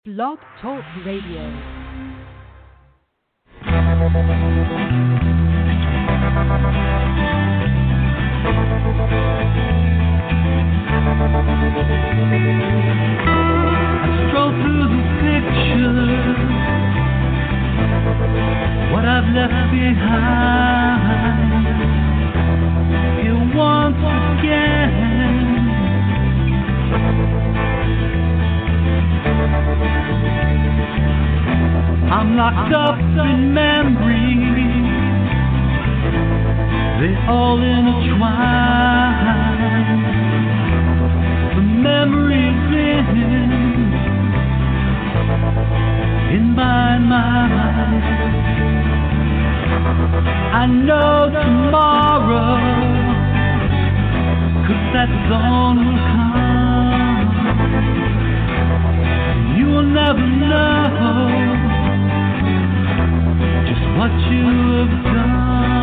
Blog Talk Radio. Stroll through the pictures, what I've left behind. Here once again, I'm locked up in memories, they all intertwine. The memories in my mind. I know tomorrow, 'cause that dawn will come. You will never know just what you have done.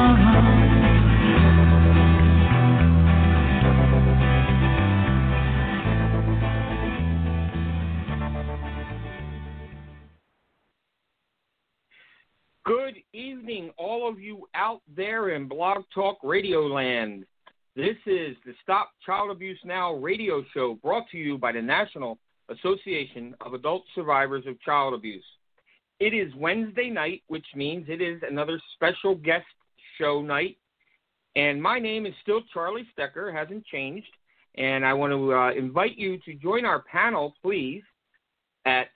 Good evening, all of you out there in Blog Talk Radio land. This is the Stop Child Abuse Now radio show brought to you by the National Association of Adult Survivors of Child Abuse. It is Wednesday night, which means it is another special guest show night. And my name is still Charlie Stecker, hasn't changed. And I want to invite you to join our panel, please, at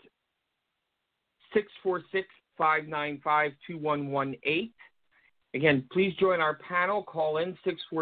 646-595-2118. Again, please join our panel. Call in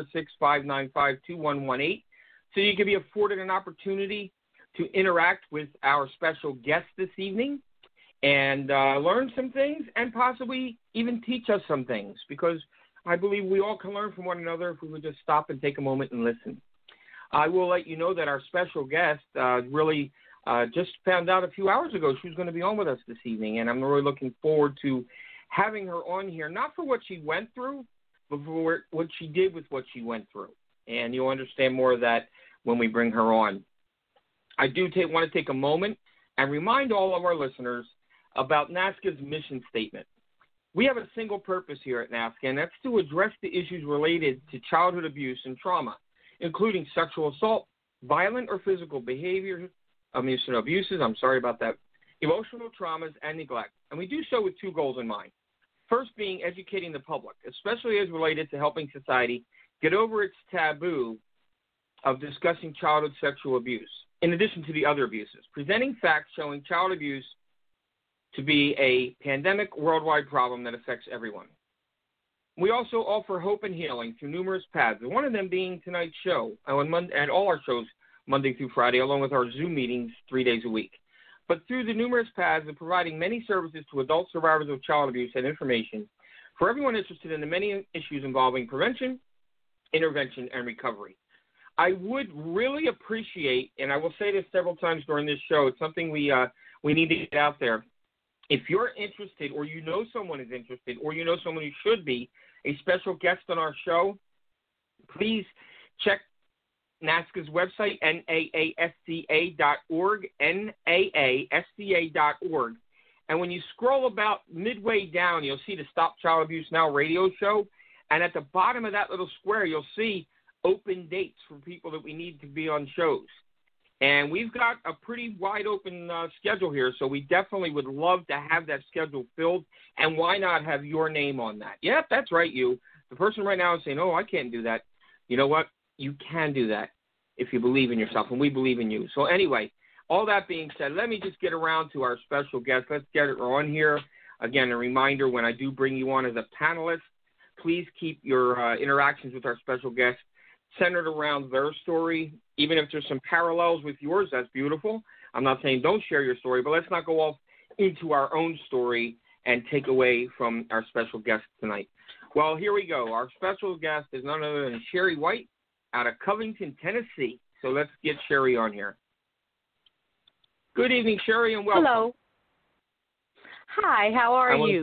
646-595-2118 so you can be afforded an opportunity to interact with our special guest this evening and learn some things and possibly even teach us some things, because I believe we all can learn from one another if we would just stop and take a moment and listen. I will let you know that our special guest really just found out a few hours ago she was going to be on with us this evening, and I'm really looking forward to having her on here, not for what she went through, but for what she did with what she went through. And you'll understand more of that when we bring her on. I do want to take a moment and remind all of our listeners about NASCA's mission statement. We have a single purpose here at NASCA, and that's to address the issues related to childhood abuse and trauma, including sexual assault, violent or physical behavior, emotional abuses, emotional traumas, and neglect. And we do so with two goals in mind. First being educating the public, especially as related to helping society get over its taboo of discussing childhood sexual abuse, in addition to the other abuses, presenting facts showing child abuse to be a pandemic worldwide problem that affects everyone. We also offer hope and healing through numerous paths, one of them being tonight's show, and all our shows Monday through Friday, along with our Zoom meetings 3 days a week. But through the numerous paths of providing many services to adult survivors of child abuse and information for everyone interested in the many issues involving prevention, intervention, and recovery. I would really appreciate, and I will say this several times during this show, it's something we need to get out there. If you're interested, or you know someone is interested, or you know someone who should be a special guest on our show, please check NASCA's website, naasca.org, naasca.org. And when you scroll about midway down, you'll see the Stop Child Abuse Now radio show. And at the bottom of that little square, you'll see open dates for people that we need to be on shows. And we've got a pretty wide open schedule here, so we definitely would love to have that schedule filled. And why not have your name on that? Yep, that's right, you. The person right now is saying, oh, I can't do that. You know what? You can do that if you believe in yourself, and we believe in you. So anyway, all that being said, let me just get around to our special guest. Let's get her on here. Again, a reminder, when I do bring you on as a panelist, please keep your interactions with our special guest centered around their story. Even if there's some parallels with yours, that's beautiful. I'm not saying don't share your story, but let's not go off into our own story and take away from our special guest tonight. Well, here we go. Our special guest is none other than Sherry White out of Covington, Tennessee. So let's get Sherry on here. Good evening, Sherry, and welcome. Hello. Hi, how are you?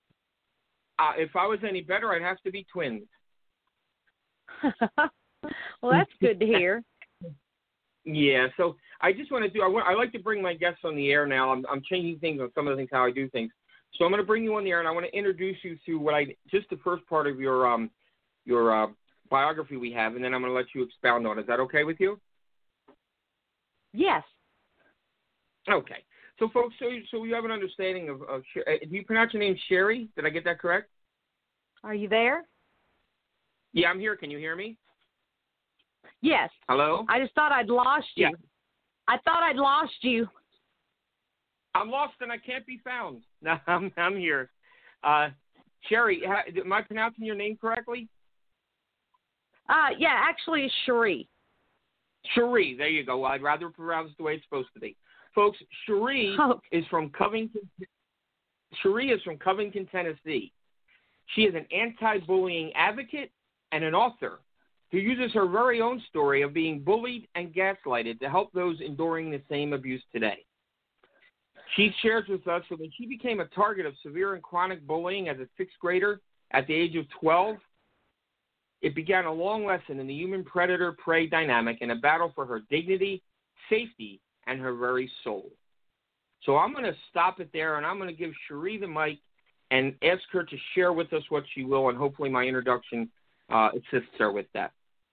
If I was any better, I'd have to be twins. Well, that's good to hear. Yeah, so I just want to do. I like to bring my guests on the air now. I'm changing things on some of the things how I do things. So I'm going to bring you on the air, and I want to introduce you to just the first part of your biography we have, and then I'm going to let you expound on it. Is that okay with you? Yes. Okay. So, folks, so you have an understanding of do you pronounce your name Sherry? Did I get that correct? Are you there? Yeah, I'm here. Can you hear me? Yes. Hello? I just thought I'd lost you. Yeah. I thought I'd lost you. I'm lost and I can't be found. No, I'm here. Sherry, am I pronouncing your name correctly? Yeah, actually it's Cherie. Cherie, there you go. Well, I'd rather pronounce it the way it's supposed to be. Folks, Cherie is from Covington. Cherie is from Covington, Tennessee. She is an anti-bullying advocate and an author who uses her very own story of being bullied and gaslighted to help those enduring the same abuse today. She shares with us that when she became a target of severe and chronic bullying as a sixth grader at the age of 12, it began a long lesson in the human predator-prey dynamic and a battle for her dignity, safety, and her very soul. So I'm going to stop it there, and I'm going to give Cherie the mic and ask her to share with us what she will, and hopefully my introduction assists her with that.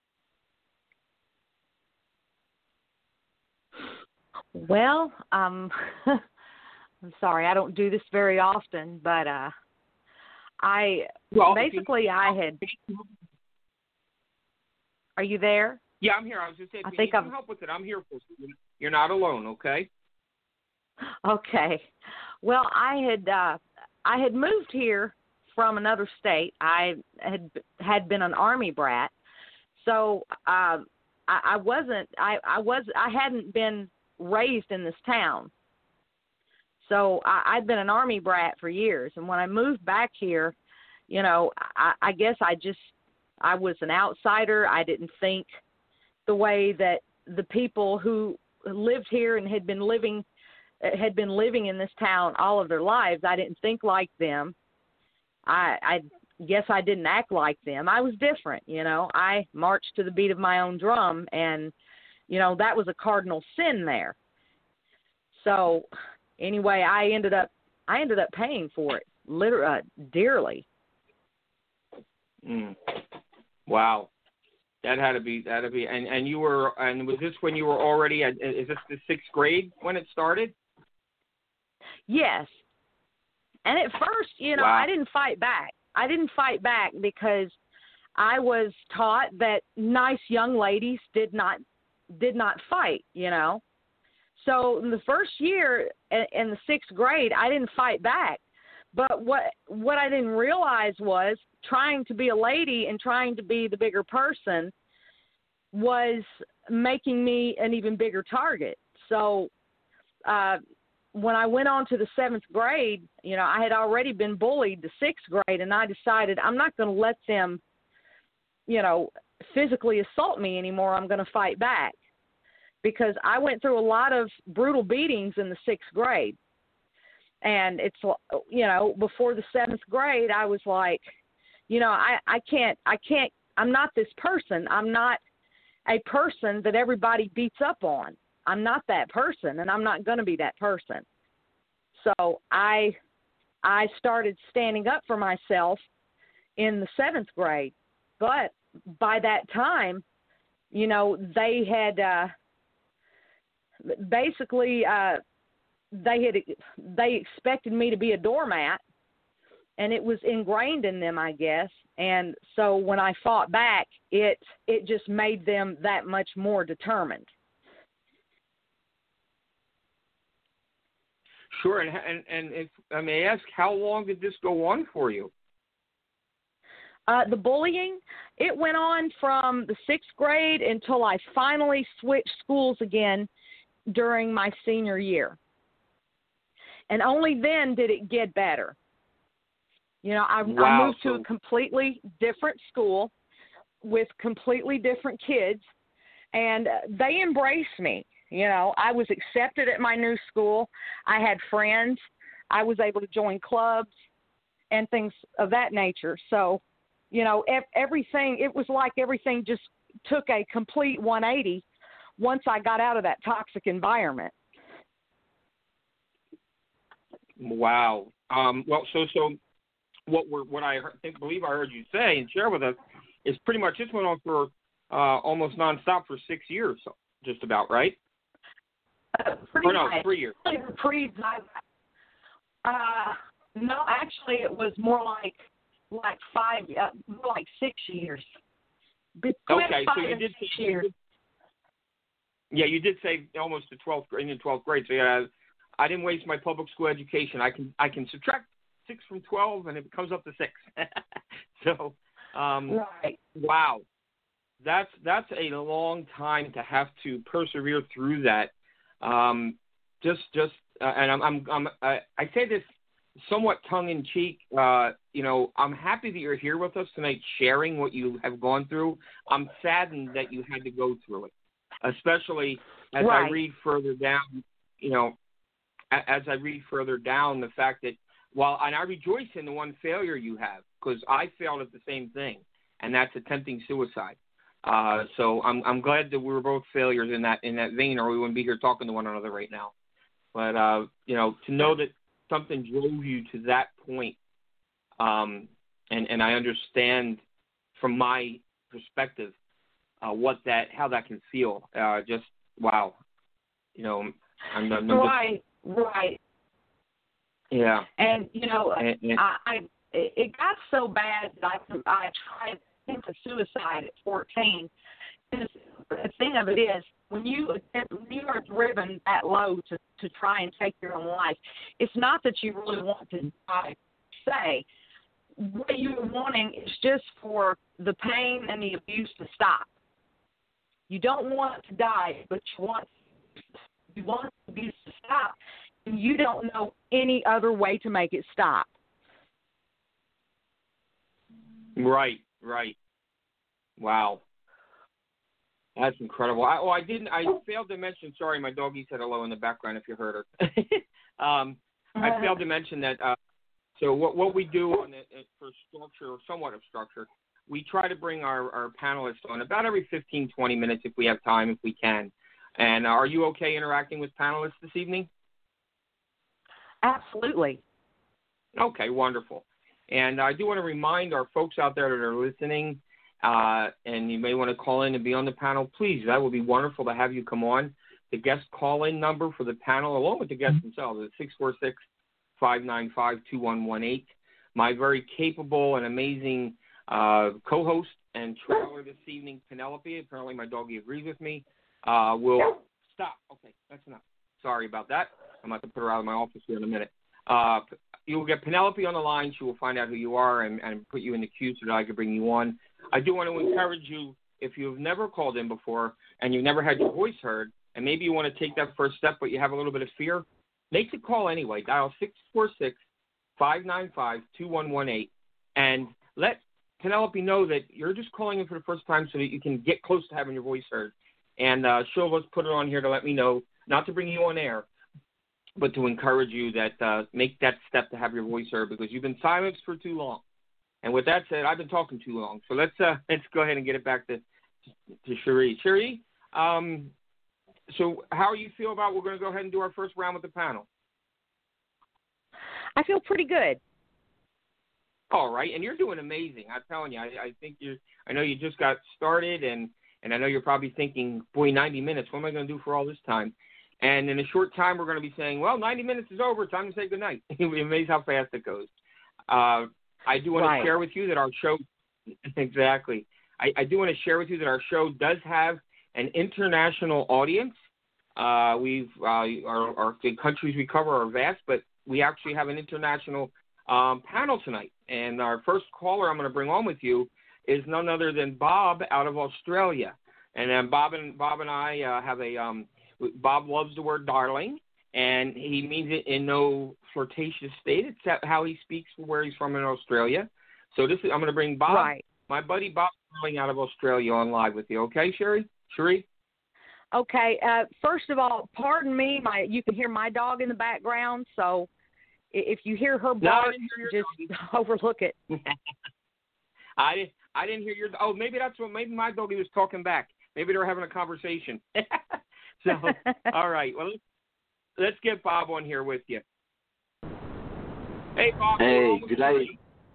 Well, I'm sorry, I don't do this very often, but I had. Are you there? Yeah, I'm here. I was just saying, if you need help with it, I'm here for you. You're not alone, okay? Okay. Well, I had moved here from another state. I had been an Army brat, so I hadn't been raised in this town. So I'd been an Army brat for years, and when I moved back here, I guess I was an outsider. I didn't think the way that the people who lived here and had been living in this town all of their lives. I didn't think like them. I guess I didn't act like them. I was different, I marched to the beat of my own drum, and that was a cardinal sin there. So anyway, I ended up paying for it dearly. Wow. That had to be, and was this when you were already is this the sixth grade when it started? Yes. And at first, wow. I didn't fight back. I didn't fight back because I was taught that nice young ladies did not fight, So in the first year in the sixth grade, I didn't fight back. But what I didn't realize was trying to be a lady and trying to be the bigger person was making me an even bigger target. So when I went on to the seventh grade, I had already been bullied the sixth grade, and I decided I'm not going to let them, physically assault me anymore. I'm going to fight back because I went through a lot of brutal beatings in the sixth grade. And it's, before the seventh grade, I was like, I can't, I'm not this person. I'm not a person that everybody beats up on. I'm not that person, and I'm not going to be that person. So I started standing up for myself in the seventh grade. But by that time, they had basically they expected me to be a doormat, and it was ingrained in them, I guess. And so when I fought back, it just made them that much more determined. Sure, and if I may ask, how long did this go on for you? The bullying, it went on from the sixth grade until I finally switched schools again during my senior year. And only then did it get better. I moved to a completely different school with completely different kids, and they embraced me. I was accepted at my new school. I had friends. I was able to join clubs and things of that nature. So, everything, it was like everything just took a complete 180 once I got out of that toxic environment. Wow. Well, so what I believe I heard you say and share with us is pretty much this went on for almost nonstop for 6 years, just about, right? Or no, 3 years. No, actually, it was more like 6 years. Okay, so you did 6 years. Yeah, you did say almost in the 12th grade. So yeah, I didn't waste my public school education. I can subtract 6 from 12, and it comes up to 6. So, right. Wow, that's a long time to have to persevere through that. And I say this somewhat tongue in cheek. I'm happy that you're here with us tonight, sharing what you have gone through. I'm saddened that you had to go through it, especially as I read further down. As I read further down, the fact that and I rejoice in the one failure you have, because I failed at the same thing, and that's attempting suicide. So I'm glad that we were both failures in that vein, or we wouldn't be here talking to one another right now. But to know that something drove you to that point, and I understand from my perspective how that can feel. Just wow, I'm right. Yeah. And it got so bad that I tried to think of suicide at 14. And the thing of it is, when you are driven that low to try and take your own life, it's not that you really want to die, say. What you're wanting is just for the pain and the abuse to stop. You don't want it to die, but you want the abuse to stop, and you don't know any other way to make it stop. Right. Wow. That's incredible. I failed to mention, sorry, my doggie said hello in the background if you heard her. I failed to mention that, so what we do for structure, or somewhat of structure, we try to bring our panelists on about every 15, 20 minutes if we have time, if we can. And are you okay interacting with panelists this evening? Absolutely. Okay, wonderful. And I do want to remind our folks out there that are listening, and you may want to call in and be on the panel, please. That would be wonderful to have you come on. The guest call-in number for the panel, along with the guests themselves, is 646-595-2118. My very capable and amazing co-host and trailer this evening, Penelope, apparently my doggie agrees with me, will stop. Okay, that's enough. Sorry about that. I'm about to put her out of my office here in a minute. You will get Penelope on the line. She will find out who you are and put you in the queue so that I can bring you on. I do want to encourage you, if you've never called in before and you've never had your voice heard, and maybe you want to take that first step but you have a little bit of fear, make the call anyway. Dial 646-595-2118 and let Penelope know that you're just calling in for the first time so that you can get close to having your voice heard. And she'll put it on here to let me know, not to bring you on air, but to encourage you that make that step to have your voice heard, because you've been silenced for too long. And with that said, I've been talking too long. So let's go ahead and get it back to Cherie. Cherie, so how do you feel about, we're going to go ahead and do our first round with the panel? I feel pretty good. All right, and you're doing amazing. I'm telling you, I know you just got started, and I know you're probably thinking, boy, 90 minutes, what am I going to do for all this time? And in a short time, we're going to be saying, well, 90 minutes is over. Time to say goodnight. You'll be amazed how fast it goes. I do want to share with you that our show, exactly. I do want to share with you that our show does have an international audience. The countries we cover are vast, but we actually have an international panel tonight. And our first caller I'm going to bring on with you is none other than Bob out of Australia. And then Bob and I have a Bob loves the word darling, and he means it in no flirtatious state. It's how he speaks for where he's from in Australia. So I'm going to bring Bob, my buddy Bob Darling out of Australia, on live with you. Okay, Cherie? Okay. First of all, pardon me. You can hear my dog in the background, so if you hear her bark, just overlook it. I didn't hear your. Oh, maybe that's what. Maybe my doggy was talking back. Maybe they were having a conversation. So, all right. Well, let's get Bob on here with you. Hey, Bob. Hey, good day.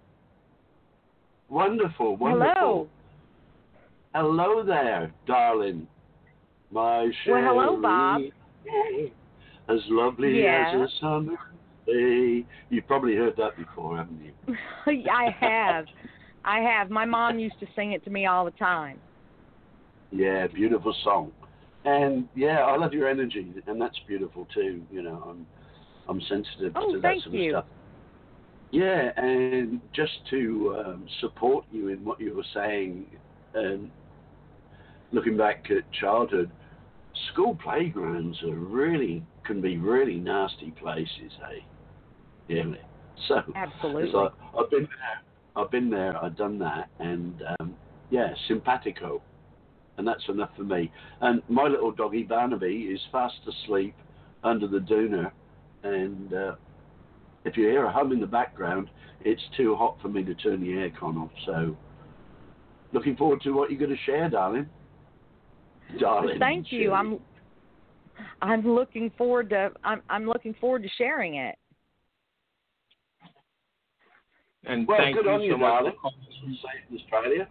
Wonderful. Hello. Hello there, darling. My Sherry. Well, hello, Bob. As lovely Yeah. as a summer day. You've probably heard that before, haven't you? I have. My mom used to sing it to me all the time. Yeah, beautiful song. And yeah, I love your energy, and that's beautiful too. You know, I'm sensitive to that thank sort you. of stuff. Yeah, and just to support you in what you were saying, and looking back at childhood, school playgrounds can be really nasty places, eh? Really. So Absolutely. it's like, I've been there, I've done that, and yeah, simpatico. And that's enough for me. And my little doggy Barnaby is fast asleep under the doona, and if you hear a hum in the background, it's too hot for me to turn the aircon off. So, looking forward to what you're going to share, darling. Darling. Thank you. Sherry. I'm looking forward to sharing it. And Well, thank good you on so you, much darling. for calling. From safe in Australia.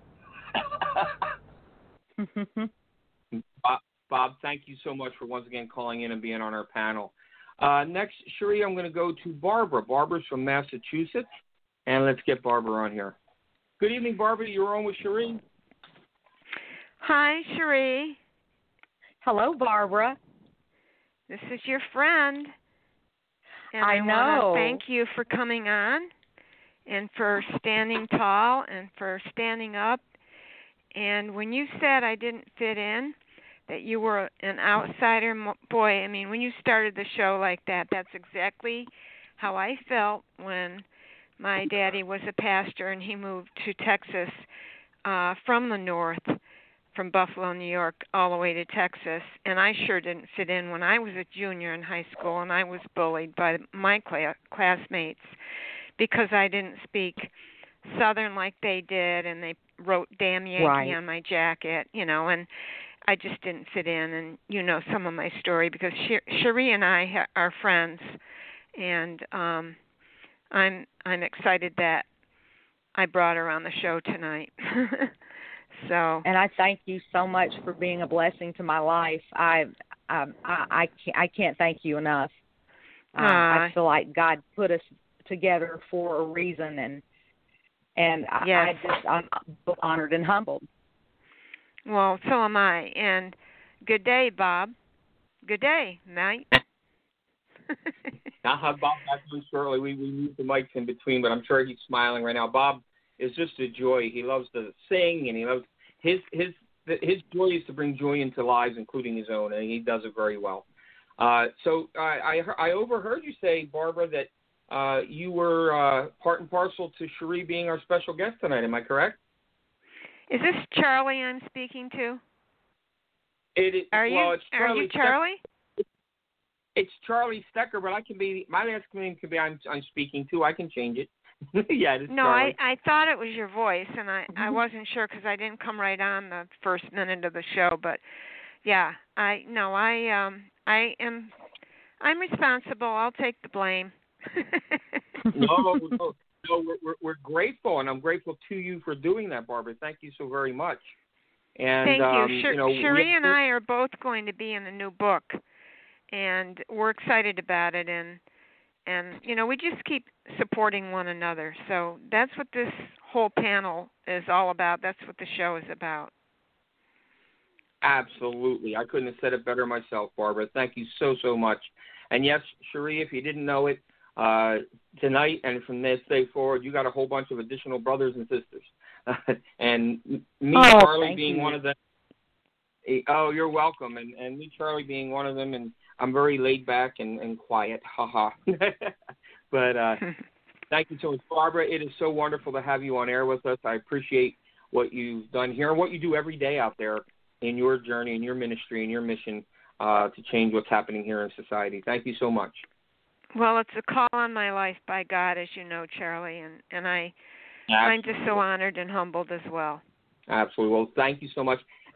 Bob, thank you so much for once again calling in and being on our panel. Next, Cherie, I'm going to go to Barbara. Barbara's from Massachusetts, and let's get Barbara on here. Good evening, Barbara. You're on with Cherie. Hi, Cherie. Hello, Barbara. This is your friend. And I know. want to thank you for coming on and for standing tall and for standing up. And when you said I didn't fit in, that you were an outsider, boy, I mean, when you started the show like that, that's exactly how I felt when my daddy was a pastor and he moved to Texas from the north, from Buffalo, New York, all the way to Texas. And I sure didn't fit in when I was a junior in high school, and I was bullied by my classmates because I didn't speak Southern like they did, and they wrote "Damn Yankee" on my jacket, you know, and I just didn't fit in. And you know some of my story because Cherie and I are friends, and I'm excited that I brought her on the show tonight. So. And I thank you so much for being a blessing to my life. I can't thank you enough. I feel like God put us together for a reason, and yes. I'm honored and humbled. Well, so am I. And good day, Bob. Good day, mate. I'll have Bob back on shortly. We moved the mics in between, but I'm sure he's smiling right now. Bob is just a joy. He loves to sing, and he loves his joy is to bring joy into lives, including his own, and he does it very well. So I overheard you say, Barbara, that you were part and parcel to Cherie being our special guest tonight. Am I correct? Is this Charlie I'm speaking to? It's you Charlie? It's Charlie Stecker, but my last name can be I'm speaking to. I can change it. Yeah, it's Charlie. I thought it was your voice, and I wasn't sure because I didn't come right on the first minute of the show. But yeah, I'm responsible. I'll take the blame. No, we're grateful, and I'm grateful to you for doing that, Barbara. Thank you so very much. And thank you. Cherie and I are both going to be in a new book, and we're excited about it. And you know, we just keep supporting one another. So that's what this whole panel is all about. That's what the show is about. Absolutely. I couldn't have said it better myself, Barbara. Thank you so much. And yes, Cherie, if you didn't know it, tonight and from this day forward, you got a whole bunch of additional brothers and sisters. And me, Charlie, being one of them. Oh, you're welcome. And me, Charlie, being one of them, and I'm very laid back and quiet. Ha. But thank you so much, Barbara. It is so wonderful to have you on air with us. I appreciate what you've done here and what you do every day out there in your journey, in your ministry, in your mission to change what's happening here in society. Thank you so much. Well, it's a call on my life by God, as you know, Charlie, and I'm just so honored and humbled as well. Absolutely. Well, thank you so much.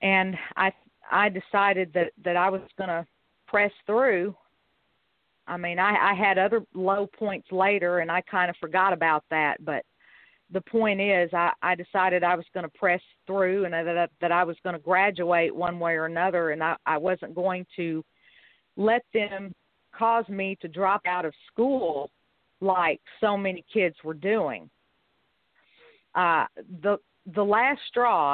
And I decided that I was going to press through. I mean, I had other low points later, and I kind of forgot about that. But the point is, I decided I was going to press through, and that I was going to graduate one way or another, and I wasn't going to let them cause me to drop out of school like so many kids were doing. The last straw,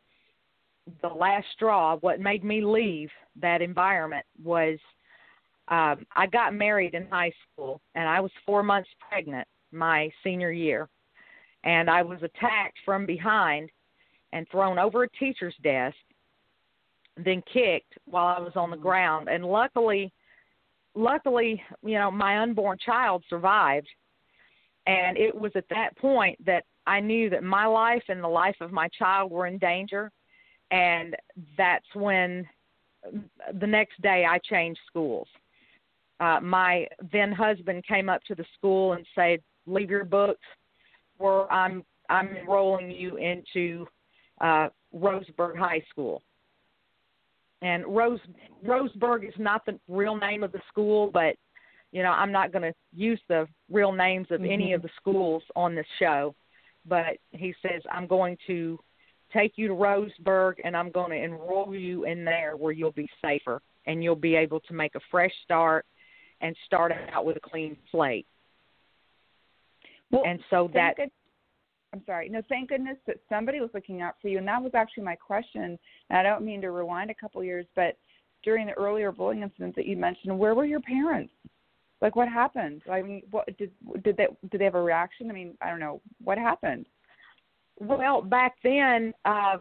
what made me leave that environment was I got married in high school, and I was 4 months pregnant my senior year, and I was attacked from behind and thrown over a teacher's desk, then kicked while I was on the ground. And luckily, you know, my unborn child survived. And it was at that point that I knew that my life and the life of my child were in danger. And that's when the next day I changed schools. My then husband came up to the school and said, "Leave your books, or I'm enrolling you into Roseburg High School." And Roseburg is not the real name of the school, but, you know, I'm not going to use the real names of any of the schools on this show. But he says, "I'm going to take you to Roseburg, and I'm going to enroll you in there where you'll be safer, and you'll be able to make a fresh start and start out with a clean slate." Well, and so I'm sorry. No, thank goodness that somebody was looking out for you. And that was actually my question. And I don't mean to rewind a couple years, but during the earlier bullying incidents that you mentioned, where were your parents? Like, what happened? I mean, what did they have a reaction? I mean, I don't know. What happened? Well, back then,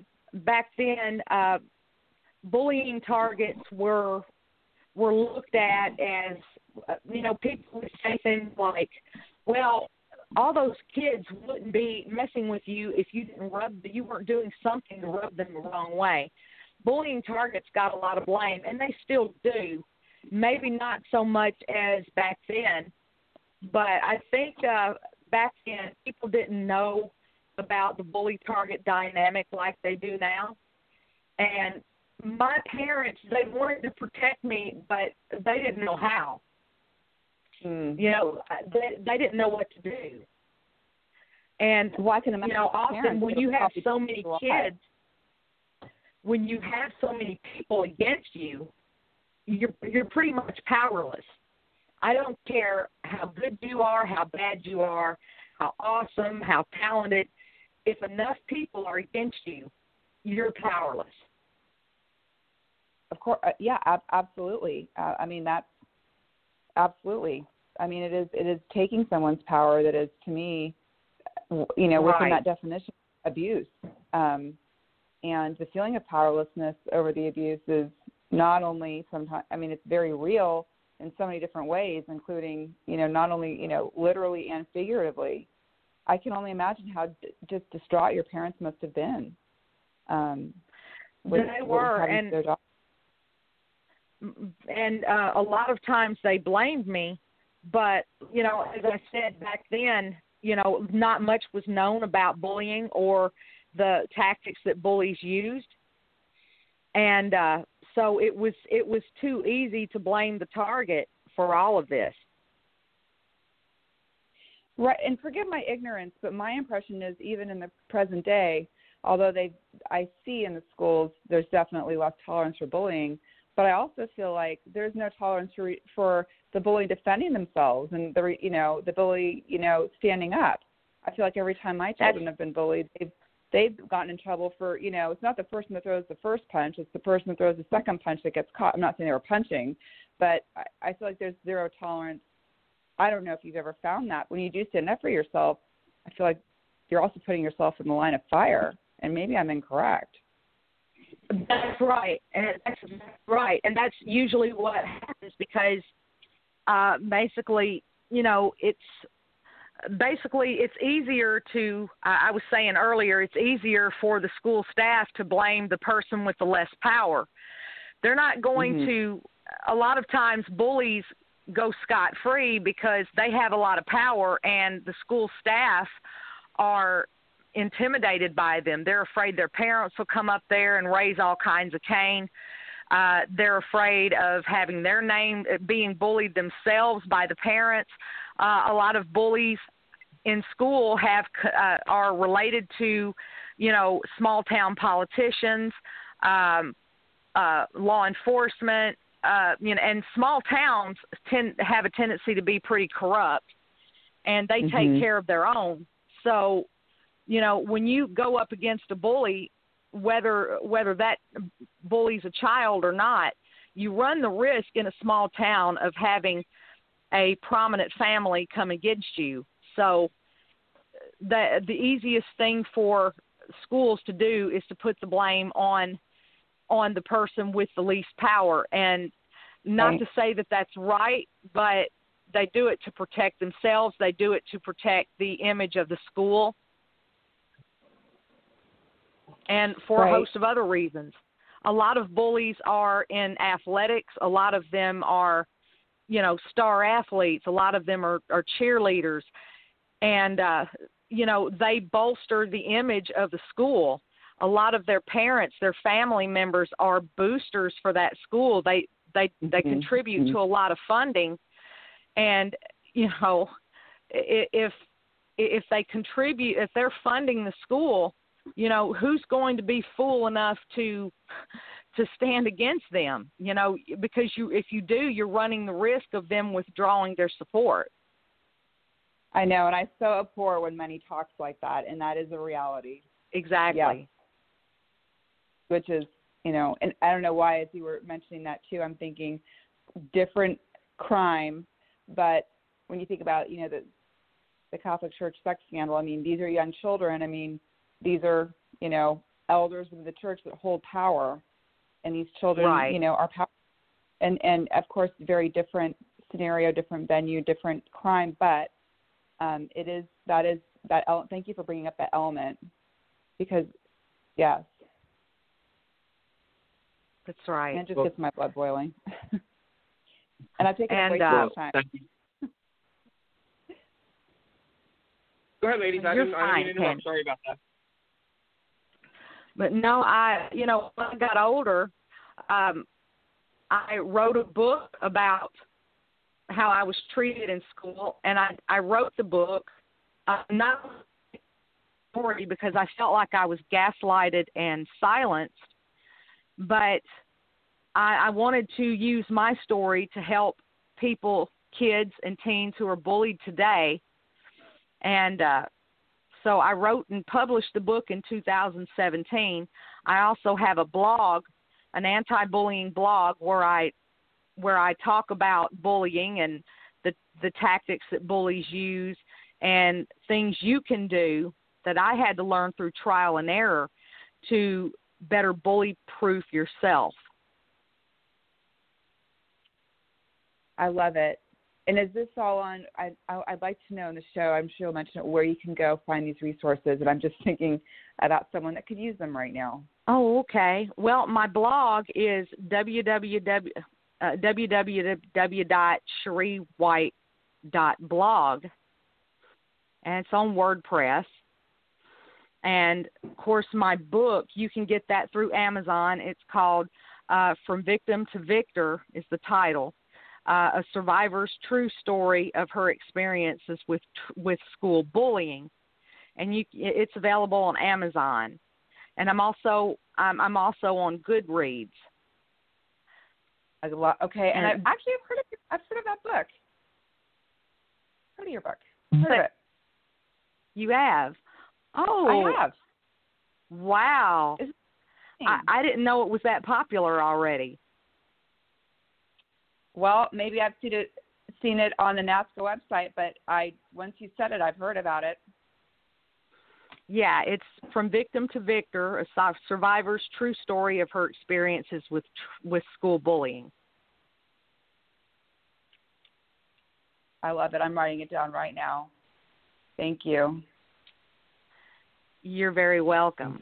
bullying targets were looked at as, you know, people would say things like, "Well, all those kids wouldn't be messing with you if you weren't doing something to rub them the wrong way." Bullying targets got a lot of blame, and they still do. Maybe not so much as back then, but I think back then people didn't know about the bully target dynamic like they do now. And my parents, they wanted to protect me, but they didn't know how. You know, they didn't know what to do. And, well, I can imagine, you know, often when you have so many kids, when you have so many people against you, you're pretty much powerless. I don't care how good you are, how bad you are, how awesome, how talented. If enough people are against you, you're powerless. Of course, yeah, absolutely. I mean, that's absolutely. I mean, it is taking someone's power that is, to me, you know, within that definition, abuse. And the feeling of powerlessness over the abuse is not only sometimes, I mean, it's very real in so many different ways, including, you know, not only, you know, literally and figuratively. I can only imagine how just distraught your parents must have been. They were, and a lot of times they blamed me, but, you know, as I said back then, you know, not much was known about bullying or the tactics that bullies used, and so it was too easy to blame the target for all of this. Right, and forgive my ignorance, but my impression is even in the present day, although I see in the schools there's definitely less tolerance for bullying, but I also feel like there's no tolerance for the bully defending themselves and the bully, you know, standing up. I feel like every time my children have been bullied, they've gotten in trouble for, you know, it's not the person that throws the first punch, it's the person that throws the second punch that gets caught. I'm not saying they were punching, but I feel like there's zero tolerance. I don't know if you've ever found that. When you do stand up for yourself, I feel like you're also putting yourself in the line of fire, and maybe I'm incorrect. That's right, and that's usually what happens because basically, you know, it's easier to, I was saying earlier, it's easier for the school staff to blame the person with the less power. They're not going to, a lot of times bullies go scot-free because they have a lot of power and the school staff are intimidated by them. They're afraid their parents will come up there and raise all kinds of Cain. They're afraid of having their name being bullied themselves by the parents. A lot of bullies in school are related to, small town politicians, law enforcement, and small towns have a tendency to be pretty corrupt, and they take care of their own. So, when you go up against a bully, whether that bully's a child or not, you run the risk in a small town of having a prominent family come against you. So the easiest thing for schools to do is to put the blame on the person with the least power. And not to say that that's right, but they do it to protect themselves. They do it to protect the image of the school, and for a host of other reasons. A lot of bullies are in athletics. A lot of them are, star athletes. A lot of them are cheerleaders. And, they bolster the image of the school. A lot of their parents, their family members are boosters for that school. They contribute to a lot of funding. And, if they contribute, if they're funding the school, who's going to be fool enough to stand against them? Because if you do, you're running the risk of them withdrawing their support. I know, and I so abhor when money talks like that, and that is a reality. Exactly. Yeah. Which is, and I don't know why, as you were mentioning that too, I'm thinking different crime, but when you think about, the Catholic Church sex scandal, I mean, these are young children. I mean, these are, elders within the church that hold power, and these children, are power. And of course, very different scenario, different venue, different crime, but thank you for bringing up that element, because, yes. That's right. And it just gets my blood boiling. And I've taken way too much time. Thank you. Go ahead, ladies. I didn't interrupt. Sorry about that. But no, when I got older, I wrote a book about how I was treated in school, and I wrote the book not story because I felt like I was gaslighted and silenced, but I wanted to use my story to help people, kids and teens who are bullied today. And so I wrote and published the book in 2017. I also have a blog, an anti-bullying blog, where I talk about bullying and the tactics that bullies use and things you can do that I had to learn through trial and error to better bully-proof yourself. I love it. And is this all on, I'd like to know in the show, I'm sure you'll mention it, where you can go find these resources, and I'm just thinking about someone that could use them right now. Oh, okay. Well, my blog is www.sherewhite.blog, and it's on WordPress. And, of course, my book, you can get that through Amazon. It's called From Victim to Victor is the title. A survivor's true story of her experiences with school bullying, and it's available on Amazon. And I'm also on Goodreads. Okay, and I've heard of that book. Heard of your book? Heard of it? You have? Oh, I have. Wow! I didn't know it was that popular already. Well, maybe I've seen it on the NASCA website, but once you said it, I've heard about it. Yeah, it's From Victim to Victor, a survivor's true story of her experiences with school bullying. I love it. I'm writing it down right now. Thank you. You're very welcome.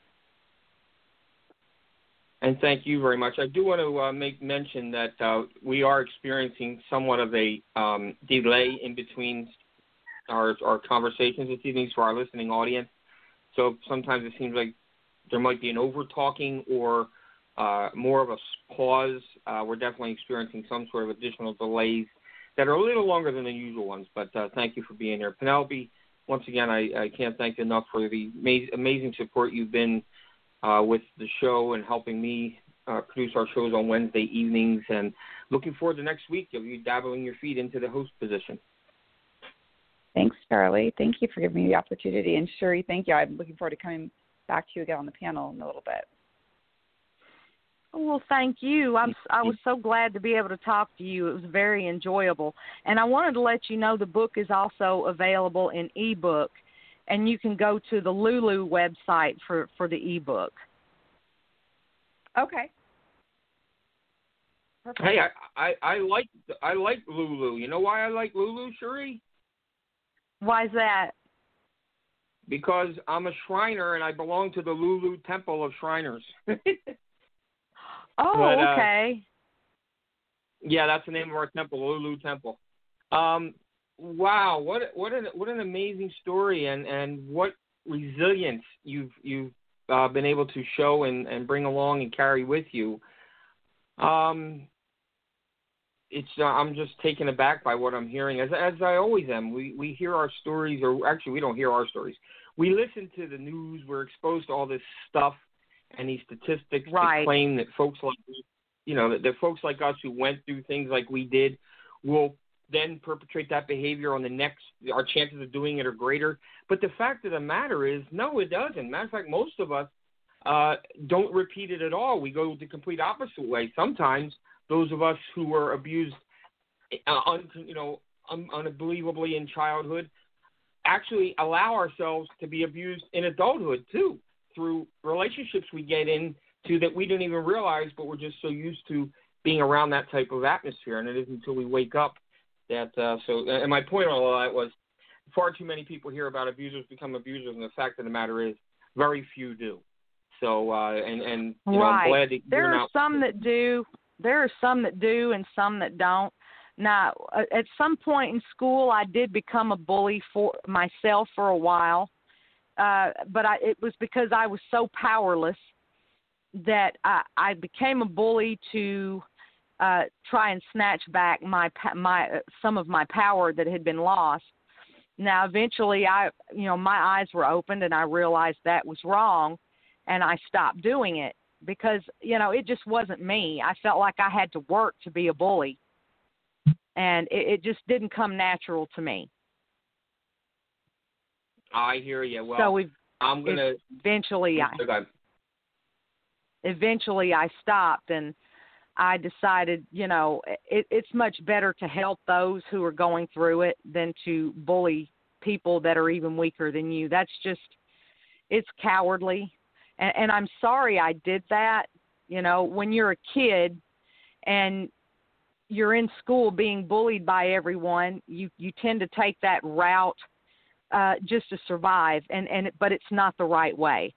And thank you very much. I do want to make mention that we are experiencing somewhat of a delay in between our conversations this evening for our listening audience. So sometimes it seems like there might be an over-talking or more of a pause. We're definitely experiencing some sort of additional delays that are a little longer than the usual ones. But thank you for being here. Penelope, once again, I can't thank you enough for the amazing support you've been with the show and helping me produce our shows on Wednesday evenings. And looking forward to next week of you dabbling your feet into the host position. Thanks, Charlie. Thank you for giving me the opportunity. And Sherry, thank you. I'm looking forward to coming back to you again on the panel in a little bit. Well, thank you. I was so glad to be able to talk to you. It was very enjoyable. And I wanted to let you know the book is also available in ebook, and you can go to the Lulu website for the ebook. Okay. Perfect. Hey, I like Lulu. You know why I like Lulu, Sherry? Why's that? Because I'm a Shriner and I belong to the Lulu Temple of Shriners. Okay. Yeah, that's the name of our temple, Lulu Temple. Wow, what an amazing story, and what resilience you've been able to show and bring along and carry with you. I'm just taken aback by what I'm hearing, as I always am. We hear our stories, or actually we don't hear our stories. We listen to the news. We're exposed to all this stuff and these statistics that claim that folks like, that folks like us who went through things like we did will then perpetrate that behavior on the next. Our chances of doing it are greater. But the fact of the matter is, no, it doesn't. Matter of fact, most of us don't repeat it at all. We go the complete opposite way. Sometimes those of us who were abused, unbelievably in childhood, actually allow ourselves to be abused in adulthood too, through relationships we get into that we didn't even realize, but we're just so used to being around that type of atmosphere, and it isn't until we wake up that. And my point on all that was, far too many people hear about abusers become abusers, and the fact of the matter is, very few do. So, I'm glad that there are some that do. There are some that do and some that don't. Now, at some point in school, I did become a bully for myself for a while, but it was because I was so powerless that I became a bully to try and snatch back some of my power that had been lost. Now, eventually, my eyes were opened and I realized that was wrong, and I stopped doing it. Because, it just wasn't me. I felt like I had to work to be a bully. And it just didn't come natural to me. I hear you. Well, so I'm going to... Eventually I stopped, and I decided, it's much better to help those who are going through it than to bully people that are even weaker than you. That's just, it's cowardly. And I'm sorry I did that. When you're a kid and you're in school being bullied by everyone, you tend to take that route just to survive, but it's not the right way.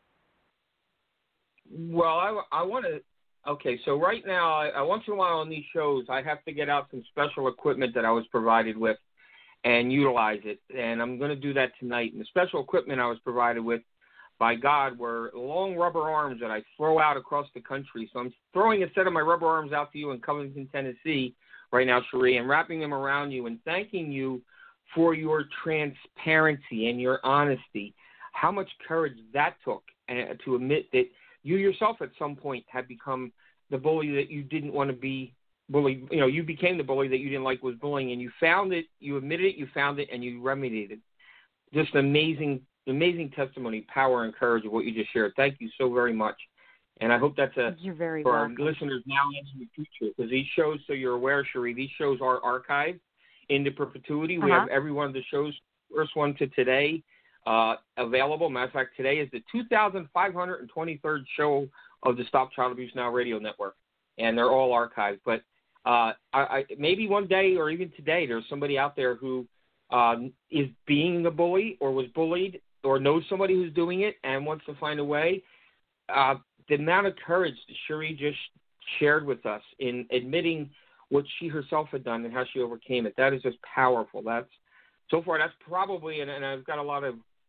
Well, I want to. Okay, so right now, I once in a while on these shows, I have to get out some special equipment that I was provided with and utilize it, and I'm going to do that tonight. And the special equipment I was provided with by God were long rubber arms that I throw out across the country. So I'm throwing a set of my rubber arms out to you in Covington, Tennessee right now, Cherie, and wrapping them around you and thanking you for your transparency and your honesty. How much courage that took to admit that you yourself at some point had become the bully that you didn't want to be bullied. You became the bully that you didn't like was bullying, and you found it, you admitted it, you found it, and you remedied it. Just amazing testimony, power, and courage of what you just shared. Thank you so very much. And I hope that's You're very for welcome. Our listeners now and in the future, because these shows, so you're aware, Cherie, these shows are archived into perpetuity. We have every one of the shows, first one to today, available. Matter of fact, today is the 2,523rd show of the Stop Child Abuse Now radio network, and they're all archived. But I maybe one day or even today, there's somebody out there who is being a bully or was bullied or knows somebody who's doing it and wants to find a way. The amount of courage that Cherie just shared with us in admitting what she herself had done and how she overcame it, that is just powerful. That's probably, and I've got a lot of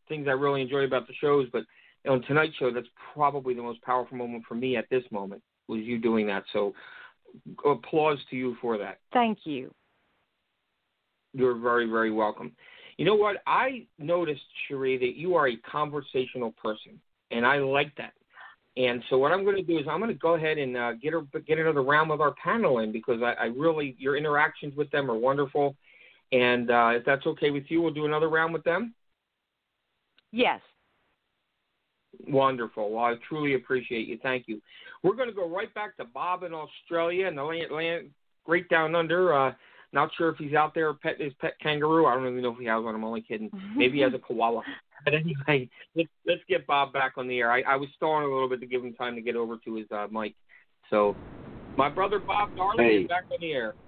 things I really enjoy about the shows, but on tonight's show, that's probably the most powerful moment for me at this moment, was you doing that. So applause to you for that. Thank you. You're very, very welcome. You know what? I noticed, Cherie, that you are a conversational person, and I like that. And so what I'm going to do is I'm going to go ahead and get another round with our panel in, because I really, your interactions with them are wonderful. And if that's okay with you, we'll do another round with them? Yes. Wonderful. Well, I truly appreciate you. Thank you. We're going to go right back to Bob in Australia and the land great down under. Not sure if he's out there, his pet kangaroo. I don't even know if he has one. I'm only kidding. Maybe he has a koala. But anyway, let's get Bob back on the air. I was stalling a little bit to give him time to get over to his mic. So my brother Bob Darling is back on the air.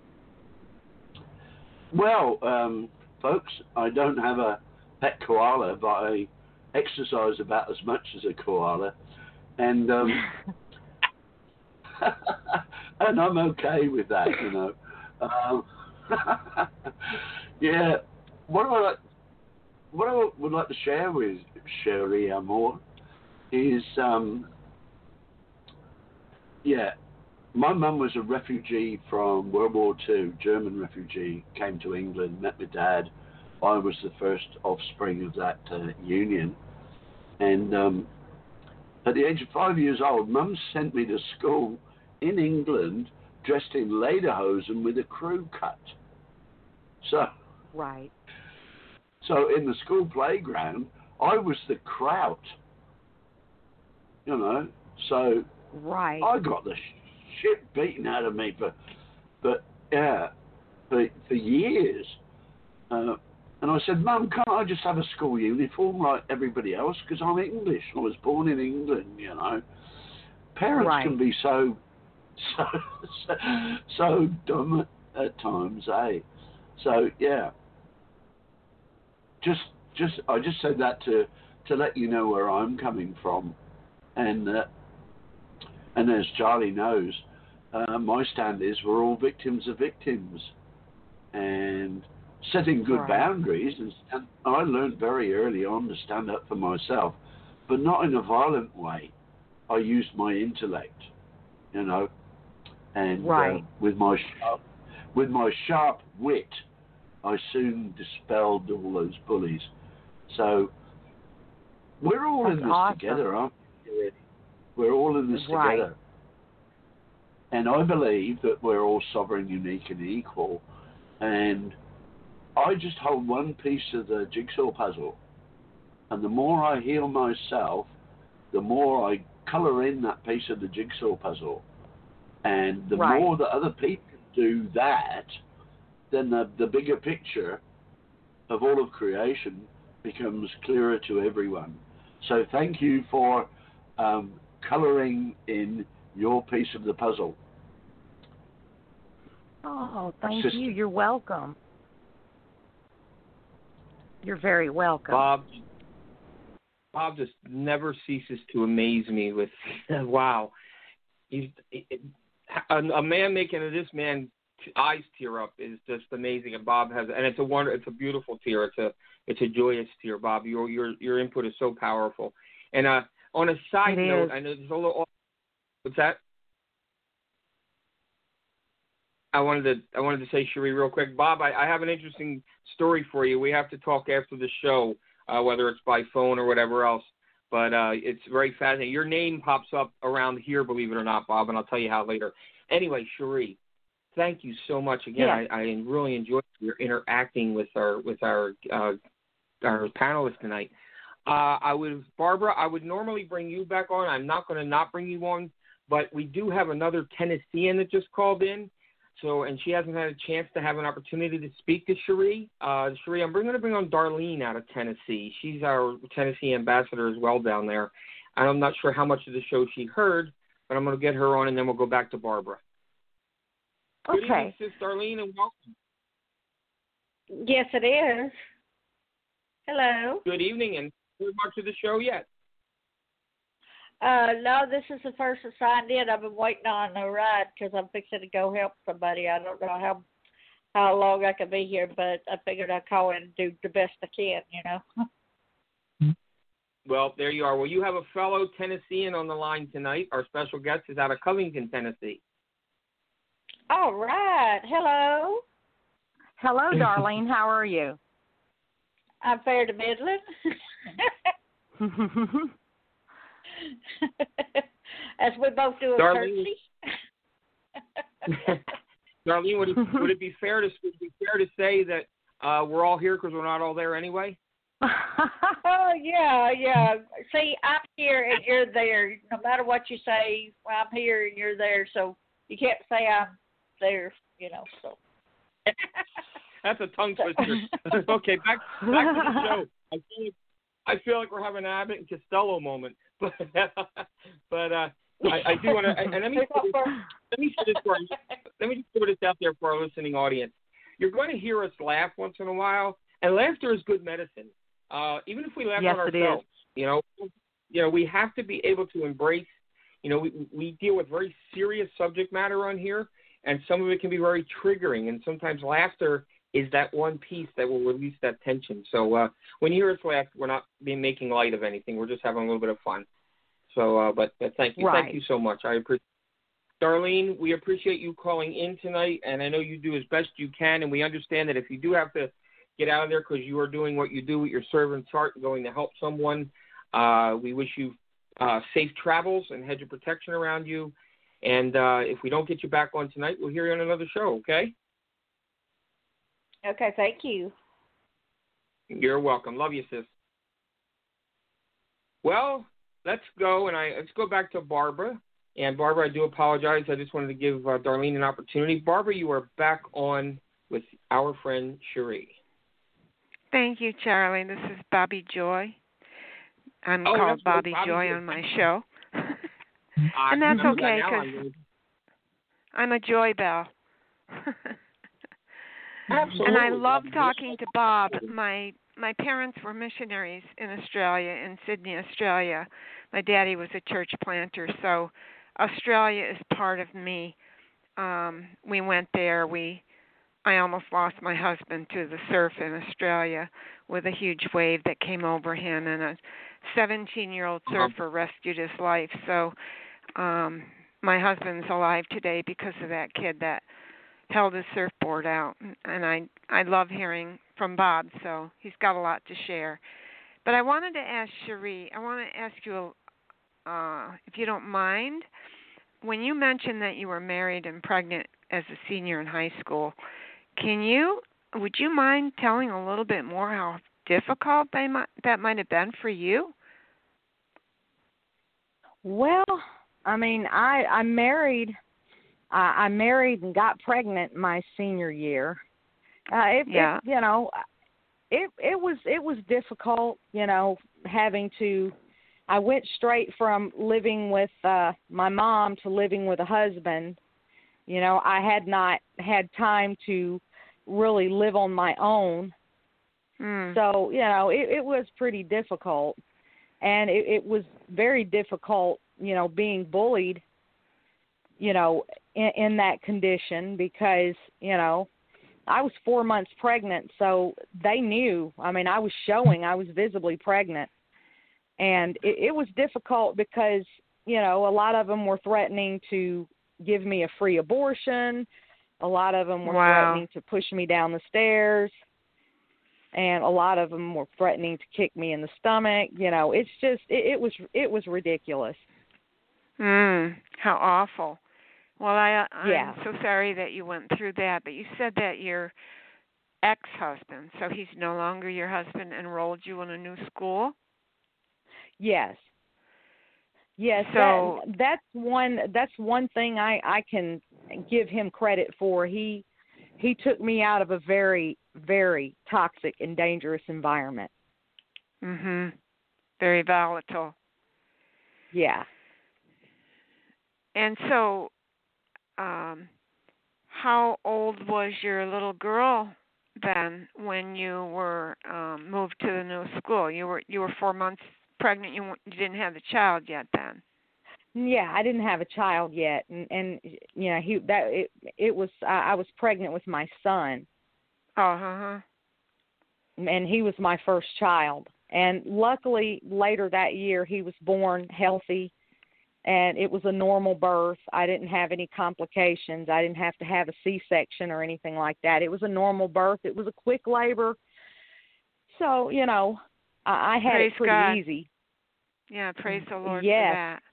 Well, folks, I don't have a pet koala, but I exercise about as much as a koala. And and I'm okay with that, you know. Yeah, what I would like to share with Cherie Amour is, my mum was a refugee from World War II, German refugee, came to England, met my dad. I was the first offspring of that union. And at the age of 5 years old, Mum sent me to school in England dressed in lederhosen with a crew cut. So, right. So in the school playground, I was the kraut, you know. So right. I got the shit beaten out of me for years. And I said, Mum, can't I just have a school uniform like everybody else? Because I'm English. I was born in England, you know. Parents can be so dumb at times, eh? So yeah. I just said that to let you know where I'm coming from, and as Charlie knows, my stand is we're all victims of victims, and setting good boundaries. And I learned very early on to stand up for myself, but not in a violent way. I used my intellect, you know, and with my sharp wit, I soon dispelled all those bullies. So we're all in this together, aren't we? We're all in this together. And I believe that we're all sovereign, unique, and equal. And I just hold one piece of the jigsaw puzzle. And the more I heal myself, the more I colour in that piece of the jigsaw puzzle. And the more that other people do that, then the bigger picture of all of creation becomes clearer to everyone. So thank you for colouring in your piece of the puzzle. Oh, thank you. You're welcome. You're very welcome. Bob just never ceases to amaze me with, wow. He's a man making this man's eyes tear up is just amazing. And Bob has, and it's a beautiful tear. It's a joyous tear, Bob. Your input is so powerful. And on a side note, I know there's a little. What's that? I wanted to say, Cherie, real quick, Bob. I have an interesting story for you. We have to talk after the show, whether it's by phone or whatever else. But it's very fascinating. Your name pops up around here, believe it or not, Bob, and I'll tell you how later. Anyway, Cherie, thank you so much again. Yeah. I really enjoyed your interacting with our panelists tonight. Barbara, I would normally bring you back on. I'm not going to not bring you on, but we do have another Tennessean that just called in. So, and she hasn't had a chance to have an opportunity to speak to Cherie. Cherie, I'm going to bring on Darlene out of Tennessee. She's our Tennessee ambassador as well down there. And I'm not sure how much of the show she heard, but I'm going to get her on, and then we'll go back to Barbara. Okay. Good evening, Sis Darlene, and welcome. Yes, it is. Hello. Good evening, and not much of the show yet. No, this is the first I signed in. I've been waiting on the ride because I'm fixing to go help somebody. I don't know how long I can be here, but I figured I'd call in and do the best I can, you know. Well, there you are. Well, you have a fellow Tennessean on the line tonight. Our special guest is out of Covington, Tennessee. All right. Hello. Hello, Darlene. How are you? I'm fair to middling. As we both do a courtesy. Darlene, would it be fair to say that we're all here because we're not all there anyway? Oh, yeah. See, I'm here and you're there. No matter what you say, I'm here and you're there. So you can't say I'm there, so. That's a tongue twister. Okay, back to the show. I feel like we're having an Abbott and Costello moment, but I do want to. And let me just throw this out there for our listening audience. You're going to hear us laugh once in a while, and laughter is good medicine. Even if we laugh on ourselves, we have to be able to embrace. We deal with very serious subject matter on here, and some of it can be very triggering, and sometimes laughter is that one piece that will release that tension. So when you hear us laugh, we're not making light of anything. We're just having a little bit of fun. So, but thank you. Right. Thank you so much. I appreciate it. Darlene, we appreciate you calling in tonight, and I know you do as best you can, and we understand that if you do have to get out of there because you are doing what you do with your servant's heart and going to help someone, we wish you safe travels and hedge of protection around you. And if we don't get you back on tonight, we'll hear you on another show, okay? Okay, thank you. You're welcome. Love you, sis. Well, let's go back to Barbara. And Barbara, I do apologize. I just wanted to give Darlene an opportunity. Barbara, you are back on with our friend Cherie. Thank you, Charlie. This is Bobby Joy. I'm called Bobby Joy on my show. And that's okay because I'm a joy bell. Absolutely. And I love talking to Bob. My parents were missionaries in Australia, in Sydney, Australia. My daddy was a church planter, so Australia is part of me. We went there. I almost lost my husband to the surf in Australia with a huge wave that came over him, and a 17-year-old surfer rescued his life. So my husband's alive today because of that kid that held his surfboard out, and I love hearing from Bob, so he's got a lot to share. But I wanted to ask Cherie, I want to ask you, if you don't mind, when you mentioned that you were married and pregnant as a senior in high school, would you mind telling a little bit more how difficult that might have been for you? Well, I mean, I married and got pregnant my senior year. It was difficult, having to. I went straight from living with my mom to living with a husband. I had not had time to really live on my own. So, it was pretty difficult. And it was very difficult, being bullied, in that condition because, I was 4 months pregnant, so they knew. I mean, I was visibly pregnant. And it was difficult because, a lot of them were threatening to give me a free abortion. A lot of them were threatening to push me down the stairs. And a lot of them were threatening to kick me in the stomach. It's just, it was ridiculous. How awful. Well, I'm so sorry that you went through that, but you said that your ex-husband, so he's no longer your husband, enrolled you in a new school? Yes. Yes, so that's one thing I can give him credit for. He took me out of a very, very toxic and dangerous environment. Very volatile. Yeah. And so, how old was your little girl then when you were moved to the new school? You were 4 months pregnant. You didn't have the child yet then. Yeah, I didn't have a child yet, and I was pregnant with my son. And he was my first child, And luckily, later that year, he was born healthy, and it was a normal birth. I didn't have any complications. I didn't have to have a C-section or anything like that. It was a normal birth. It was a quick labor. So, you know, I had Praise it pretty God. easy. Yeah, praise the Lord Yes. for that.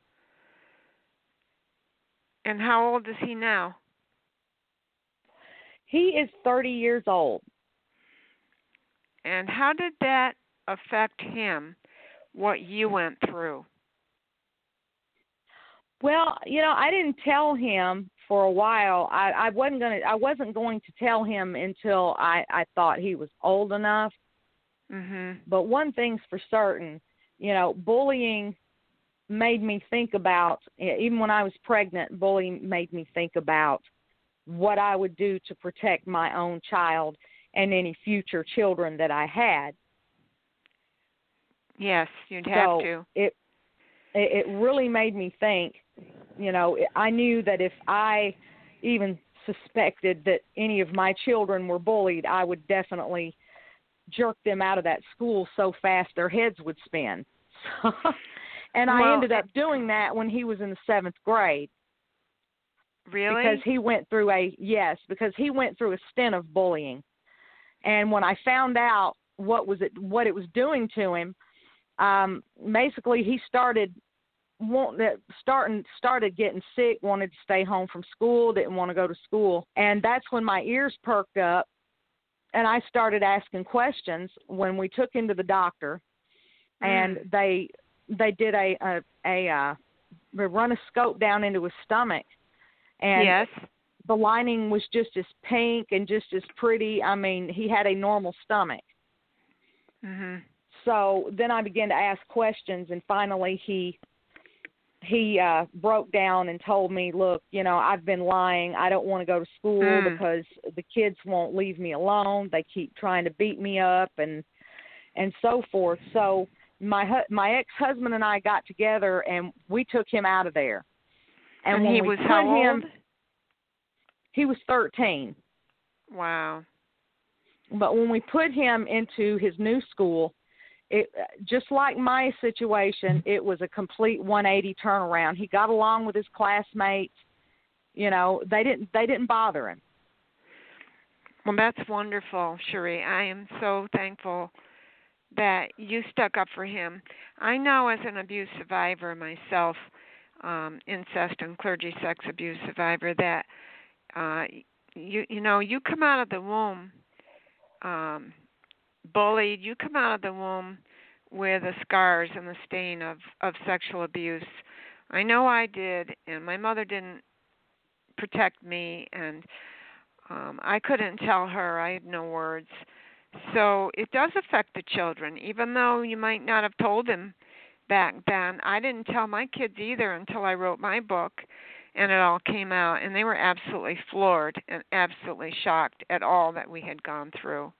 And how old is he now? He is 30 years old. And how did that affect him, what you went through? Well, you know, I didn't tell him for a while. I wasn't going to tell him until I thought he was old enough. Mhm. But one thing's for certain, you know, bullying made me think about, even when I was pregnant, bullying made me think about what I would do to protect my own child and any future children that I had. Yes, you'd have to. It really made me think, you know, I knew that if I even suspected that any of my children were bullied, I would definitely jerk them out of that school so fast their heads would spin. And I ended up doing that when he was in the 7th grade. Really? Because he went through a stint of bullying. And when I found out what it was doing to him, basically he started getting sick, wanted to stay home from school, didn't want to go to school. And that's when my ears perked up and I started asking questions when we took him to the doctor. And they did they run a scope down into his stomach. And yes. The lining was just as pink and just as pretty. I mean, he had a normal stomach. Mhm. So then I began to ask questions, and finally he broke down and told me, look, you know, I've been lying. I don't want to go to school because the kids won't leave me alone. They keep trying to beat me up and so forth. So my ex-husband and I got together, and we took him out of there. And he was how old? He was 13. Wow. But when we put him into his new school, it just like my situation, it was a complete 180 turnaround. He got along with his classmates. You know, they didn't bother him. Well, that's wonderful, Cherie. I am so thankful that you stuck up for him. I know as an abuse survivor myself, incest and clergy sex abuse survivor, that you come out of the womb bullied. You come out of the womb with the scars and the stain of sexual abuse. I know I did, and my mother didn't protect me, and I couldn't tell her. I had no words. So it does affect the children, even though you might not have told them back then. I didn't tell my kids either until I wrote my book, and it all came out, and they were absolutely floored and absolutely shocked at all that we had gone through.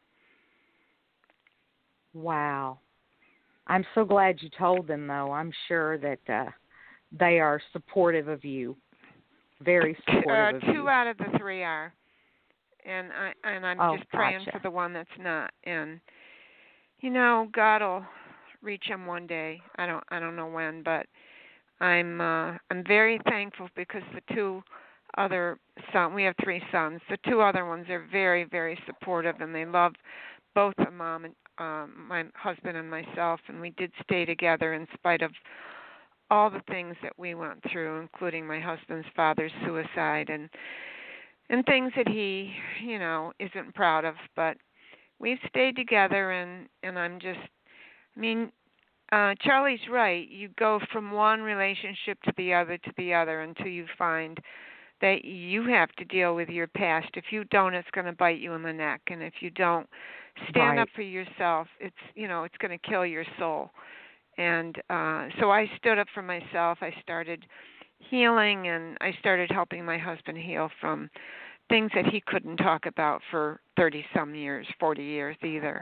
Wow. I'm so glad you told them, though. I'm sure that they are supportive of you. Very supportive of you. 2 out of the 3 are. And I'm just praying gotcha. for the one that's not. And God will reach him one day. I don't know when, but I'm very thankful because the 2 other sons, we have 3 sons. The 2 other ones are very, very supportive, and they love both the mom and my husband and myself, and we did stay together in spite of all the things that we went through, including my husband's father's suicide and things that he, isn't proud of. But we've stayed together, and I'm just, Charlie's right. You go from one relationship to the other until you find that you have to deal with your past. If you don't, it's going to bite you in the neck, and if you don't stand up for yourself, it's going to kill your soul. And so I stood up for myself. I started healing, and I started helping my husband heal from things that he couldn't talk about for 30-some years, 40 years either.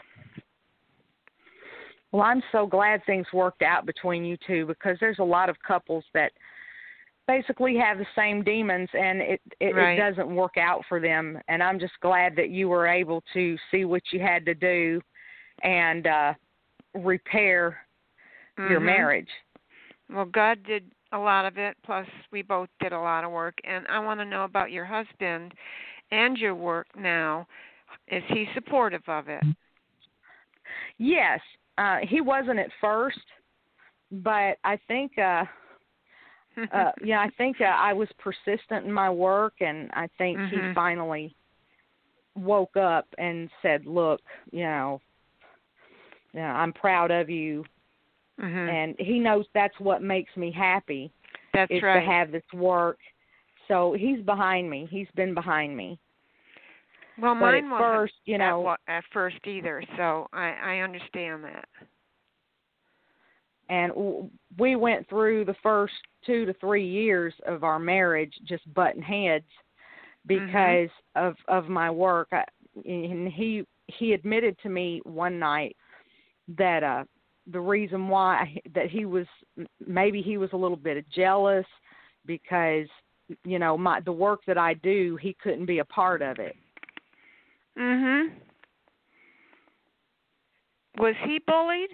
Well, I'm so glad things worked out between you two, because there's a lot of couples that basically have the same demons, and it doesn't work out for them. And I'm just glad that you were able to see what you had to do and repair your marriage. Well, God did a lot of it, plus we both did a lot of work. And I want to know about your husband and your work now. Is he supportive of it? Yes. He wasn't at first, but I think I was persistent in my work, and I think he finally woke up and said, look, I'm proud of you. And he knows that's what makes me happy. That's is right. To have this work. So he's behind me. He's been behind me. Well, mine wasn't first, at first either, so I understand that. And we went through the first 2 to 3 years of our marriage just butting heads because of my work. And he admitted to me one night that the reason why that he was a little bit jealous because the work that I do, he couldn't be a part of it. Was he bullied?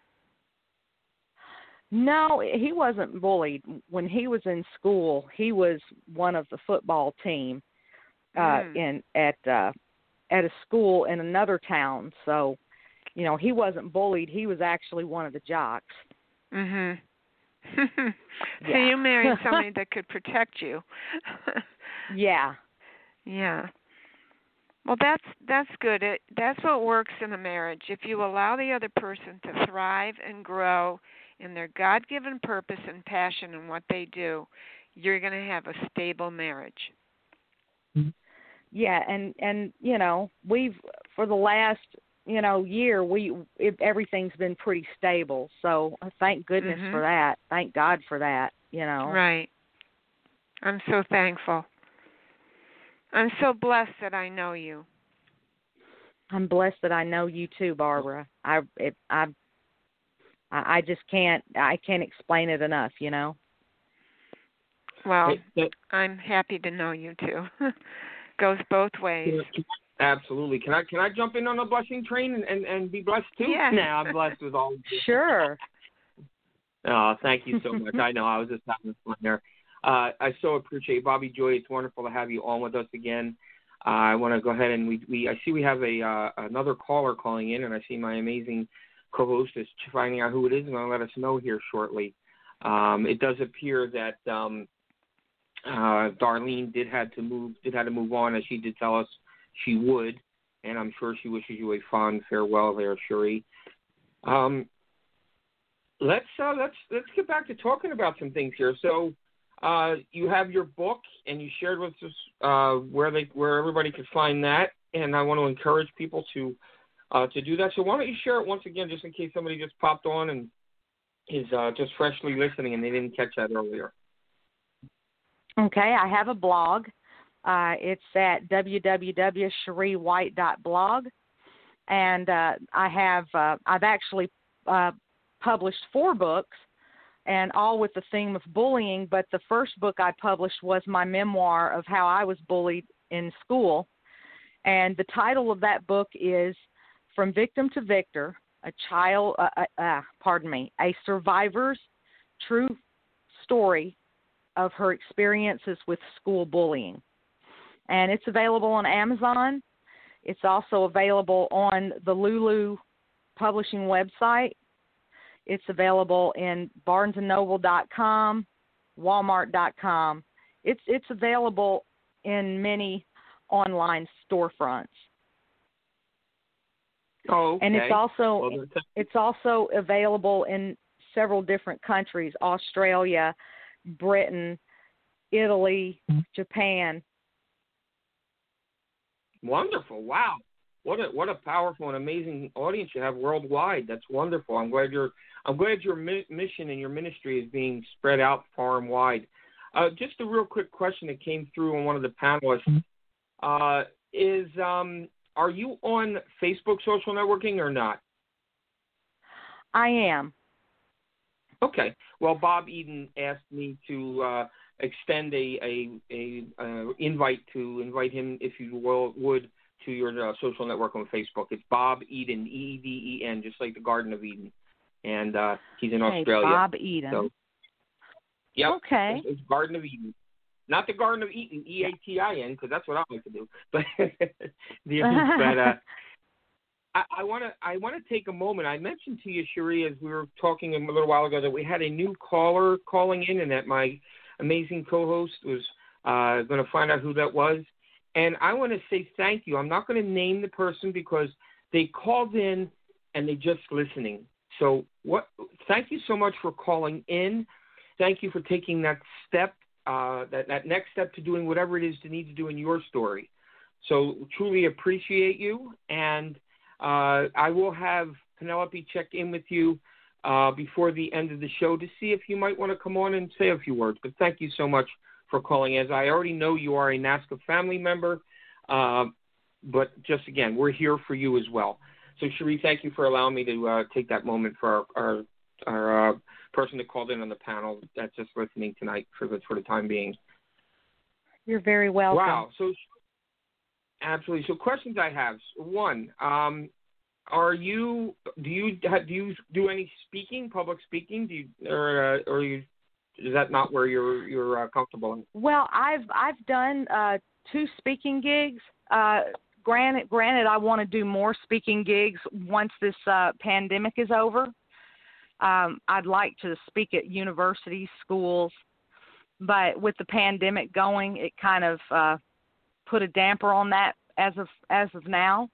No, he wasn't bullied. When he was in school, he was one of the football team at a school in another town. So, he wasn't bullied. He was actually one of the jocks. So you married somebody that could protect you. Yeah. Yeah. Well, that's good. That's what works in a marriage. If you allow the other person to thrive and grow in their God-given purpose and passion in what they do, you're going to have a stable marriage. Yeah, and we've for the last year everything's been pretty stable. So thank goodness for that. Thank God for that. Right. I'm so thankful. I'm so blessed that I know you. I'm blessed that I know you too, Barbara. I just can't explain it enough, Well, I'm happy to know you too. Goes both ways. Absolutely. Can I jump in on the blessing train and be blessed too? Yeah. Nah, I'm blessed with all of you. Sure. Oh, thank you so much. I know I was just having fun there. I so appreciate Bobby Joy. It's wonderful to have you on with us again. I want to go ahead and I see we have another caller calling in, and I see my amazing co-host is finding out who it is and going to let us know here shortly. It does appear that Darlene did have to move on, as she did tell us she would, and I'm sure she wishes you a fond farewell there, Cherie. Let's get back to talking about some things here. So. You have your book, and you shared with us where everybody could find that, and I want to encourage people to do that. So why don't you share it once again, just in case somebody just popped on and is just freshly listening and they didn't catch that earlier. Okay, I have a blog. It's at www.cheriewhite.blog, and I've actually published 4 books, and all with the theme of bullying, but the first book I published was my memoir of how I was bullied in school. And the title of that book is From Victim to Victor, a survivor's true story of her experiences with school bullying. And it's available on Amazon. It's also available on the Lulu publishing website. It's available in BarnesandNoble.com, Walmart.com. It's available in many online storefronts. Oh, okay. And it's also available in several different countries: Australia, Britain, Italy, Japan. Wonderful! Wow. What a powerful and amazing audience you have worldwide. That's wonderful. I'm glad your mission and your ministry is being spread out far and wide. Just a real quick question that came through on one of the panelists is: are you on Facebook social networking or not? I am. Okay. Well, Bob Eden asked me to extend a invite him, if you would, to your social network on Facebook. It's Bob Eden, Eden, just like the Garden of Eden, and he's in Australia. Bob Eden. So, yep. Okay. It's Garden of Eden, not the Garden of Eaton, Eatin, because that's what I like to do. But I want to take a moment. I mentioned to you, Cherie, as we were talking a little while ago, that we had a new caller calling in, and that my amazing co-host was going to find out who that was. And I want to say thank you. I'm not going to name the person because they called in and they're just listening. So thank you so much for calling in. Thank you for taking that step, that next step to doing whatever it is you need to do in your story. So truly appreciate you. And I will have Penelope check in with you before the end of the show to see if you might want to come on and say a few words. But thank you so much for calling. As I already know, you are a NASCA family member. But just again, we're here for you as well. So, Cherie, thank you for allowing me to take that moment for our person that called in on the panel that's just listening tonight for the time being. You're very welcome. Wow. So, absolutely. So, questions I have. One, do you do any speaking, public speaking? Is that not where you're comfortable in? Well, I've done 2 speaking gigs. Granted, I want to do more speaking gigs once this pandemic is over. I'd like to speak at universities, schools, but with the pandemic going, it kind of put a damper on that as of now.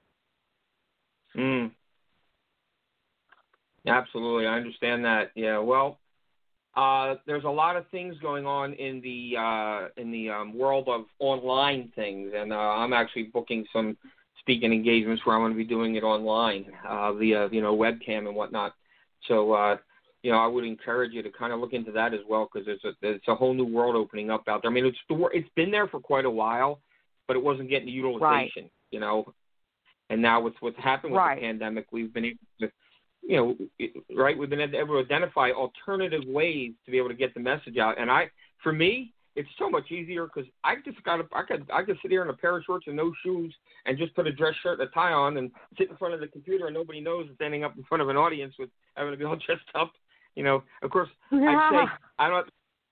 Absolutely, I understand that. Yeah, well, there's a lot of things going on in the world of online things, and I'm actually booking some speaking engagements where I'm going to be doing it online via webcam and whatnot. So I would encourage you to kind of look into that as well, because it's a whole new world opening up out there. I mean, it's been there for quite a while, but it wasn't getting the utilization, And now with what's happened with the pandemic, we've been able to. We've been able to identify alternative ways to be able to get the message out. And for me, it's so much easier because I could sit here in a pair of shorts and no shoes and just put a dress shirt and a tie on and sit in front of the computer and nobody knows it's ending up in front of an audience with having to be all dressed up. Of course, I'd say I don't.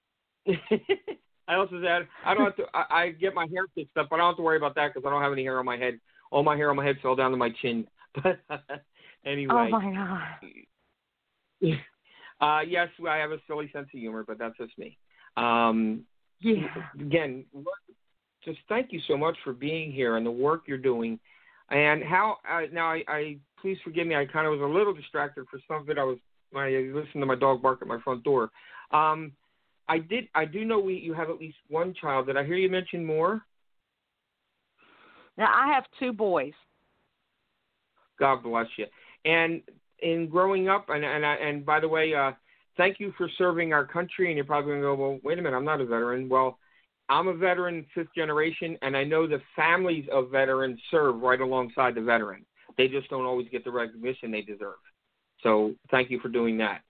I also said I don't have to. I get my hair fixed up, but I don't have to worry about that because I don't have any hair on my head. All my hair on my head fell down to my chin. But anyway. Oh my God. Yes, I have a silly sense of humor, but that's just me. Again, just thank you so much for being here and the work you're doing. And how now? I please forgive me. I kind of was a little distracted for some of it. I listened to my dog bark at my front door. I do know you have at least one child. Did I hear you mention more? Now I have 2 boys. God bless you. And in growing up, and by the way, thank you for serving our country. And you're probably going to go, well, wait a minute, I'm not a veteran. Well, I'm a veteran, 5th generation, and I know the families of veterans serve right alongside the veteran. They just don't always get the recognition they deserve. So thank you for doing that.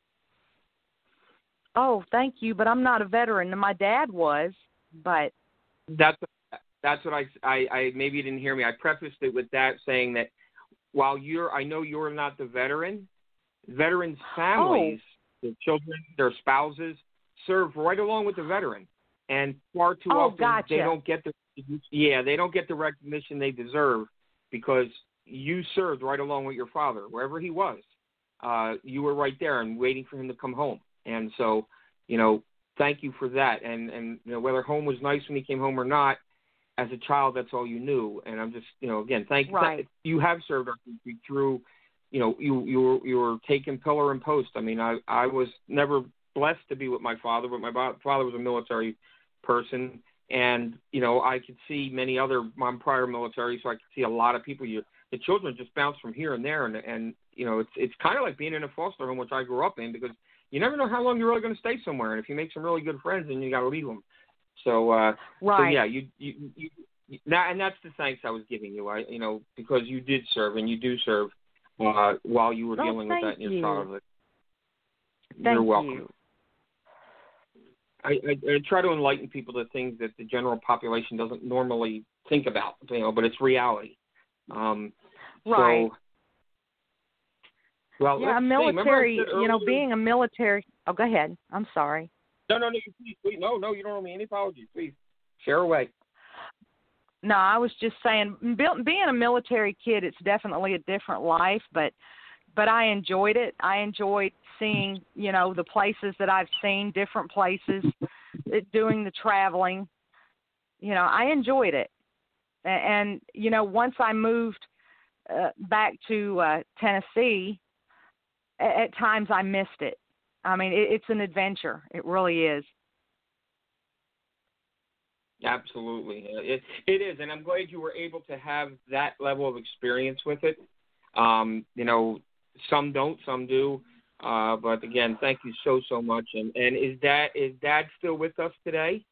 Oh, thank you, but I'm not a veteran, and my dad was, but... That's what I maybe you didn't hear me. I prefaced it with that, saying that while I know you're not the veteran, veterans' families, their children, their spouses, serve right along with the veteran, and far too often they don't get the recognition they deserve because you served right along with your father wherever he was. You were right there and waiting for him to come home, and so thank you for that. And whether home was nice when he came home or not. As a child, that's all you knew, and I'm just, again, thank you. You have served our country through, you were taking pillar and post. I mean, I was never blessed to be with my father, but my father was a military person, and I could see many other prior military, so I could see a lot of people. The children just bounce from here and there, and it's kind of like being in a foster home, which I grew up in, because you never know how long you're really going to stay somewhere, and if you make some really good friends, then you got to leave them. So, so yeah, you and that's the thanks I was giving you. Because you did serve and you do serve while you were dealing with that in your childhood. You're welcome. I try to enlighten people to things that the general population doesn't normally think about, but it's reality. Right. So, well, yeah, military, being a military. Oh, go ahead. I'm sorry. No, please. No, you don't owe me any apologies. Please, share away. No, I was just saying, being a military kid, it's definitely a different life, but I enjoyed it. I enjoyed seeing, the places that I've seen, different places, doing the traveling. I enjoyed it. And once I moved back to Tennessee, at times I missed it. I mean, it's an adventure. It really is. Absolutely. It is, and I'm glad you were able to have that level of experience with it. Some don't, some do. But again, thank you so much. And is Dad still with us today?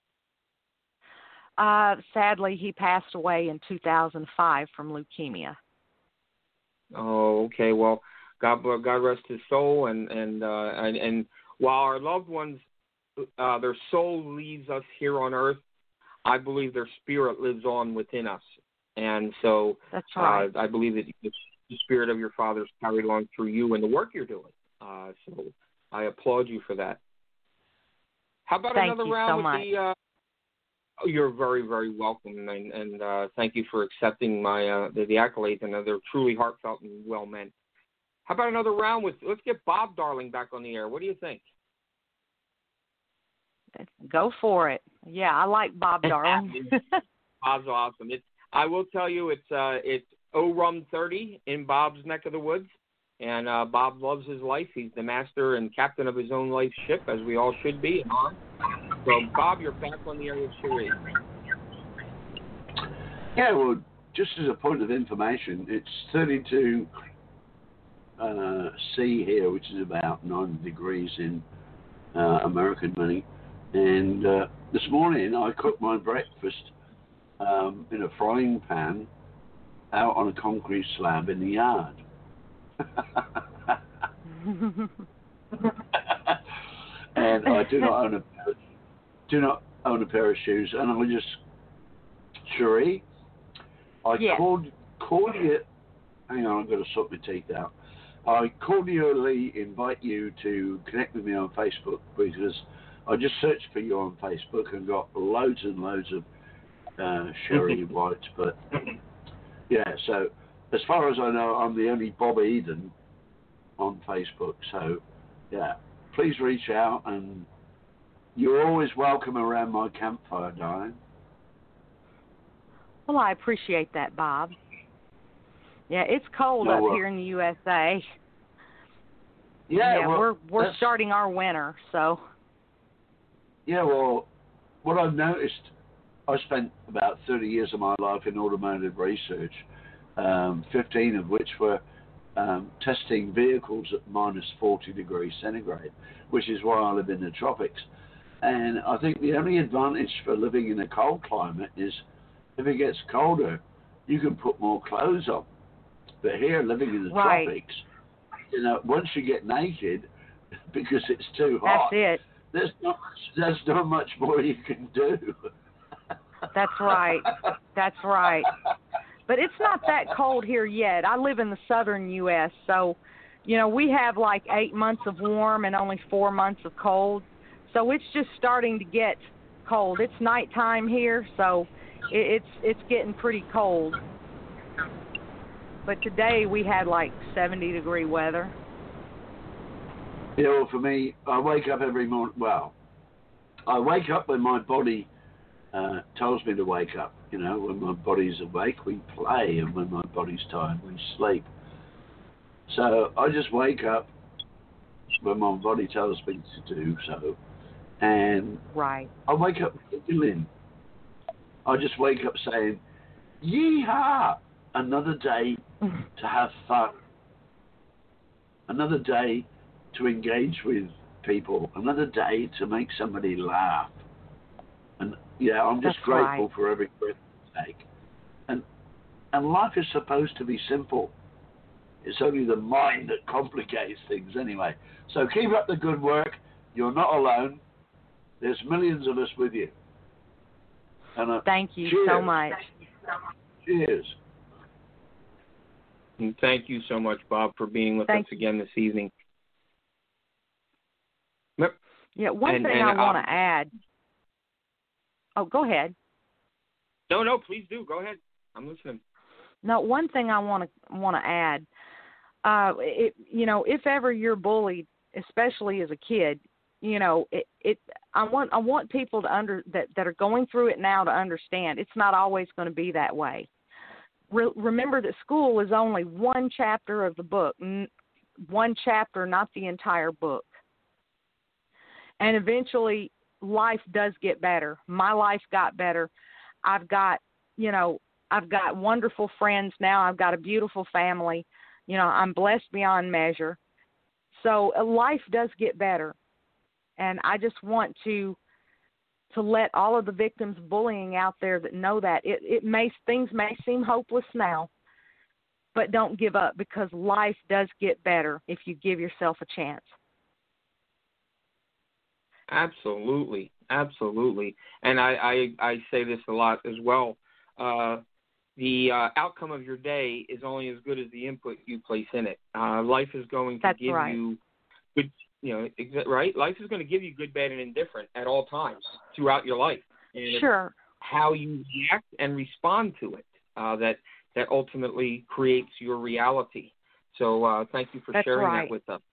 Sadly, he passed away in 2005 from leukemia. Oh, okay. Well, God rest his soul. And while our loved ones, their soul leaves us here on earth, I believe their spirit lives on within us. And so that's right. I believe that the spirit of your father's carried on through you and the work you're doing. So I applaud you for that. How about Thank another you round so with much. You're very, very welcome, and thank you for accepting my the accolades, and they're truly heartfelt and well meant. How about another round let's get Bob Darling back on the air. What do you think? Go for it. Yeah, I like Bob Darling. Bob's awesome. I will tell you, it's O-Rum 30 in Bob's neck of the woods, and Bob loves his life. He's the master and captain of his own life ship, as we all should be. So, Bob, you're back on the air with Cherie. Yeah, well, just as a point of information, it's 32 C here, which is about 9 degrees in American money. And this morning I cooked my breakfast in a frying pan out on a concrete slab in the yard. And I do not own a pair of shoes. And I just, Cherie, called you. Hang on, I've got to sort my teeth out. I cordially invite you to connect with me on Facebook, because I just searched for you on Facebook and got loads and loads of Cherie White. But yeah, so as far as I know, I'm the only Bob Eden on Facebook. So yeah, please reach out, and you're always welcome around my campfire, darling. Well, I appreciate that, Bob. Yeah, it's cold up here in the USA. Yeah, well, we're starting our winter, so. Yeah, well, what I've noticed, I spent about 30 years of my life in automotive research, 15 of which were testing vehicles at minus 40 degrees centigrade, which is why I live in the tropics. And I think the only advantage for living in a cold climate is if it gets colder, you can put more clothes on. But here, living in the tropics, once you get naked, because it's too hot, that's it. There's not much more you can do. That's right. That's right. But it's not that cold here yet. I live in the southern U.S., so, we have like 8 months of warm and only 4 months of cold. So it's just starting to get cold. It's nighttime here, so it's getting pretty cold. But today we had like 70-degree weather. Yeah, well, for me, I wake up every morning. Well, I wake up when my body tells me to wake up. When my body's awake, we play, and when my body's tired, we sleep. So I just wake up when my body tells me to do so. And I wake up giggling. I just wake up saying, "Yee-haw! Another day to have fun. Another day to engage with people. Another day to make somebody laugh." And yeah, I'm just grateful for every breath I take. And life is supposed to be simple. It's only the mind that complicates things anyway. So keep up the good work. You're not alone. There's millions of us with you. And thank you so much. Cheers. And thank you so much, Bob, for being with us again this evening. Yep. Yeah, one thing I want to add. Oh, go ahead. No, please do. Go ahead. I'm listening. No, one thing I want to add. If ever you're bullied, especially as a kid, I want people that are going through it now to understand it's not always going to be that way. Remember that school is only one chapter of the book, one chapter, not the entire book. And eventually, life does get better. My life got better. I've got wonderful friends now. I've got a beautiful family. I'm blessed beyond measure. So life does get better. And I just want to let all of the victims of bullying out there that know that things may seem hopeless now, but don't give up, because life does get better if you give yourself a chance. Absolutely. And I say this a lot as well. The outcome of your day is only as good as the input you place in it. Life is going to give you good, right? Life is going to give you good, bad, and indifferent at all times throughout your life. And sure. It's how you react and respond to it that ultimately creates your reality. So thank you for sharing that with us.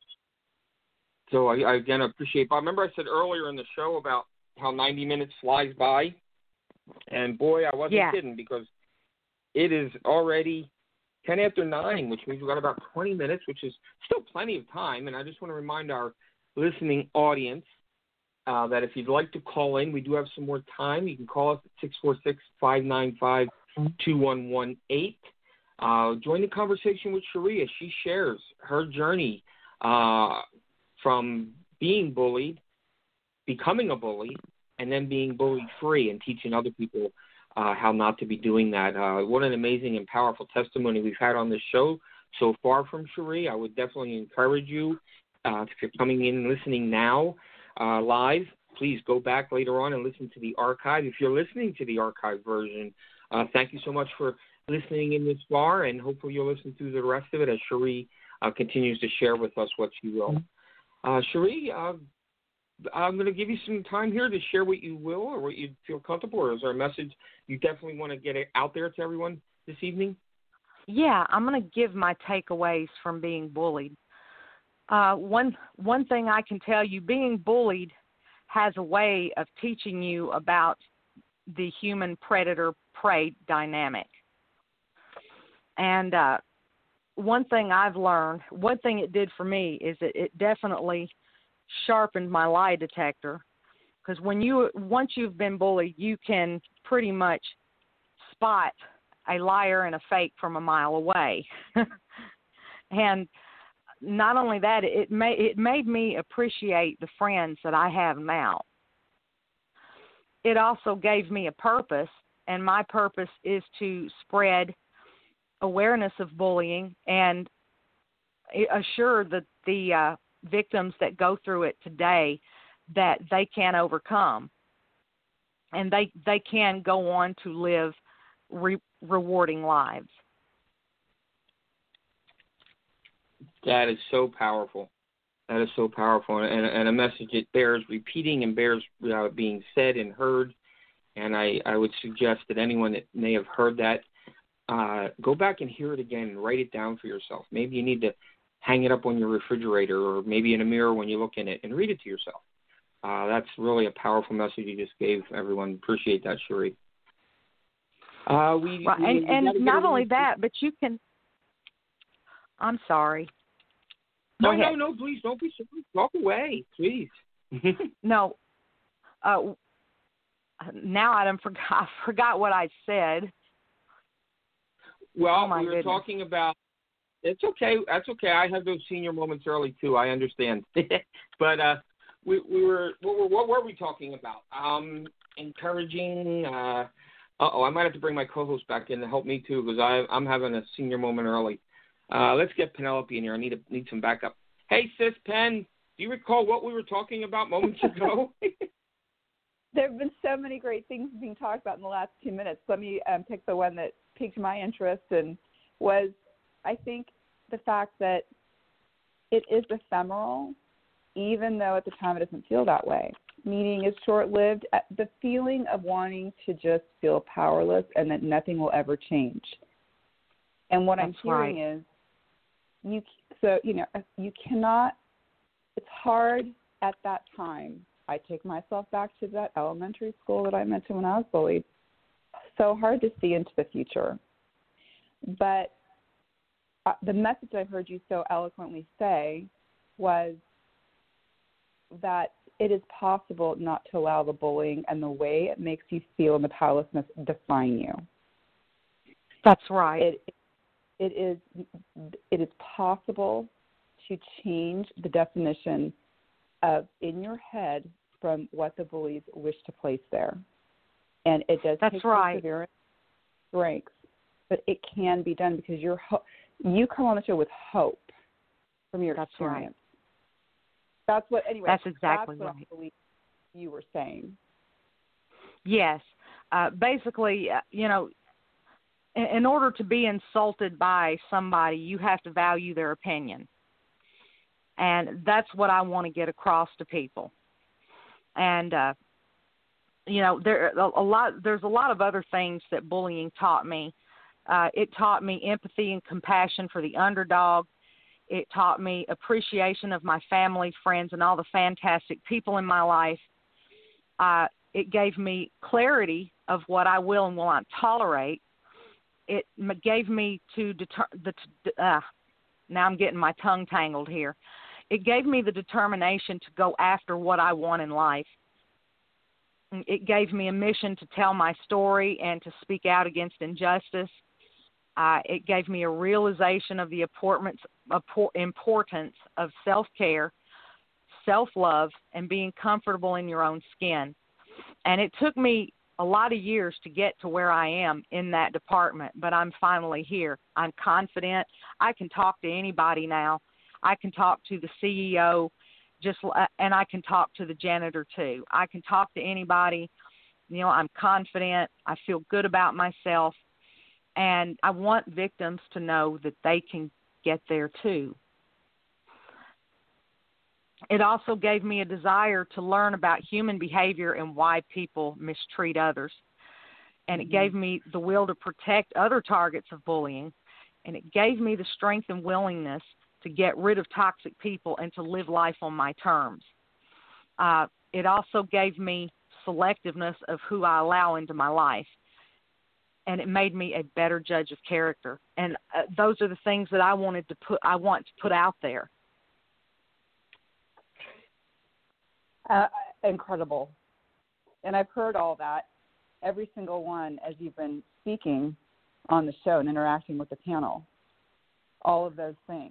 So I again appreciate, Bob. Remember I said earlier in the show about how 90 minutes flies by? And boy, I wasn't kidding, because it is already 10 after 9, which means we've got about 20 minutes, which is still plenty of time. And I just want to remind our listening audience that if you'd like to call in, we do have some more time. You can call us at 646-595-2118. Join the conversation with Sharia. She shares her journey from being bullied, becoming a bully, and then being bully-free and teaching other people how not to be doing that. What an amazing and powerful testimony we've had on this show so far from Cherie. I would definitely encourage you, if you're coming in and listening now live, please go back later on and listen to the archive. If you're listening to the archive version, thank you so much for listening in this far, and hopefully you'll listen through the rest of it as Cherie continues to share with us what she will. Cherie, I'm going to give you some time here to share what you will or what you feel comfortable, or is there a message you definitely want to get out there to everyone this evening? Yeah, I'm going to give my takeaways from being bullied. One thing I can tell you, being bullied has a way of teaching you about the human predator-prey dynamic. And one thing I've learned, one thing it did for me is that it definitely sharpened my lie detector, because once you've been bullied, you can pretty much spot a liar and a fake from a mile away. And not only that, it made me appreciate the friends that I have now. It also gave me a purpose, and my purpose is to spread awareness of bullying and assure that the victims that go through it today that they can overcome, and they can go on to live rewarding lives. That is so powerful. That is so powerful, and a message that bears repeating and bears being said and heard. And I would suggest that anyone that may have heard that, go back and hear it again and write it down for yourself. Maybe you need to hang it up on your refrigerator, or maybe in a mirror when you look in it, and read it to yourself. That's really a powerful message you just gave everyone. Appreciate that, Cherie. And not only that, but you can. I'm sorry. No, please don't be sorry. Walk away, please. No. Now I forgot what I said. Well, we were talking about. It's okay. That's okay. I have those senior moments early too. I understand. But we were. What were we talking about? Encouraging. I might have to bring my co-host back in to help me too, because I'm having a senior moment early. Let's get Penelope in here. I need some backup. Hey, sis, Pen, do you recall what we were talking about moments ago? There have been so many great things being talked about in the last 2 minutes. Let me pick the one that piqued my interest, and was, I think, the fact that it is ephemeral, even though at the time it doesn't feel that way. Meaning it's short-lived. The feeling of wanting to just feel powerless and that nothing will ever change. And what I'm hearing is, you cannot. It's hard at that time. I take myself back to that elementary school that I mentioned when I was bullied. So hard to see into the future. But the message I heard you so eloquently say was that it is possible not to allow the bullying and the way it makes you feel and the powerlessness define you. That's right. It is possible to change the definition of in your head from what the bullies wish to place there. And it does take perseverance, strength, but it can be done because you come on the show with hope from your experience. That's what, anyway, that's exactly what right. I believe you were saying. Yes. Basically, in order to be insulted by somebody, you have to value their opinion. And that's what I want to get across to people. And, there's a lot of other things that bullying taught me. It taught me empathy and compassion for the underdog. It taught me appreciation of my family, friends, and all the fantastic people in my life. It gave me clarity of what I will and will not tolerate. It gave me now I'm getting my tongue tangled here. It gave me the determination to go after what I want in life. It gave me a mission to tell my story and to speak out against injustice. It gave me a realization of the importance of self-care, self-love, and being comfortable in your own skin. And it took me a lot of years to get to where I am in that department, but I'm finally here. I'm confident. I can talk to anybody now. I can talk to the CEO, and I can talk to the janitor too. I can talk to anybody. I'm confident. I feel good about myself. And I want victims to know that they can get there too. It also gave me a desire to learn about human behavior and why people mistreat others. And it gave me the will to protect other targets of bullying. And it gave me the strength and willingness to get rid of toxic people and to live life on my terms. It also gave me selectiveness of who I allow into my life. And it made me a better judge of character. And those are the things that I want to put out there. Incredible. And I've heard all that, every single one, as you've been speaking on the show and interacting with the panel. All of those things.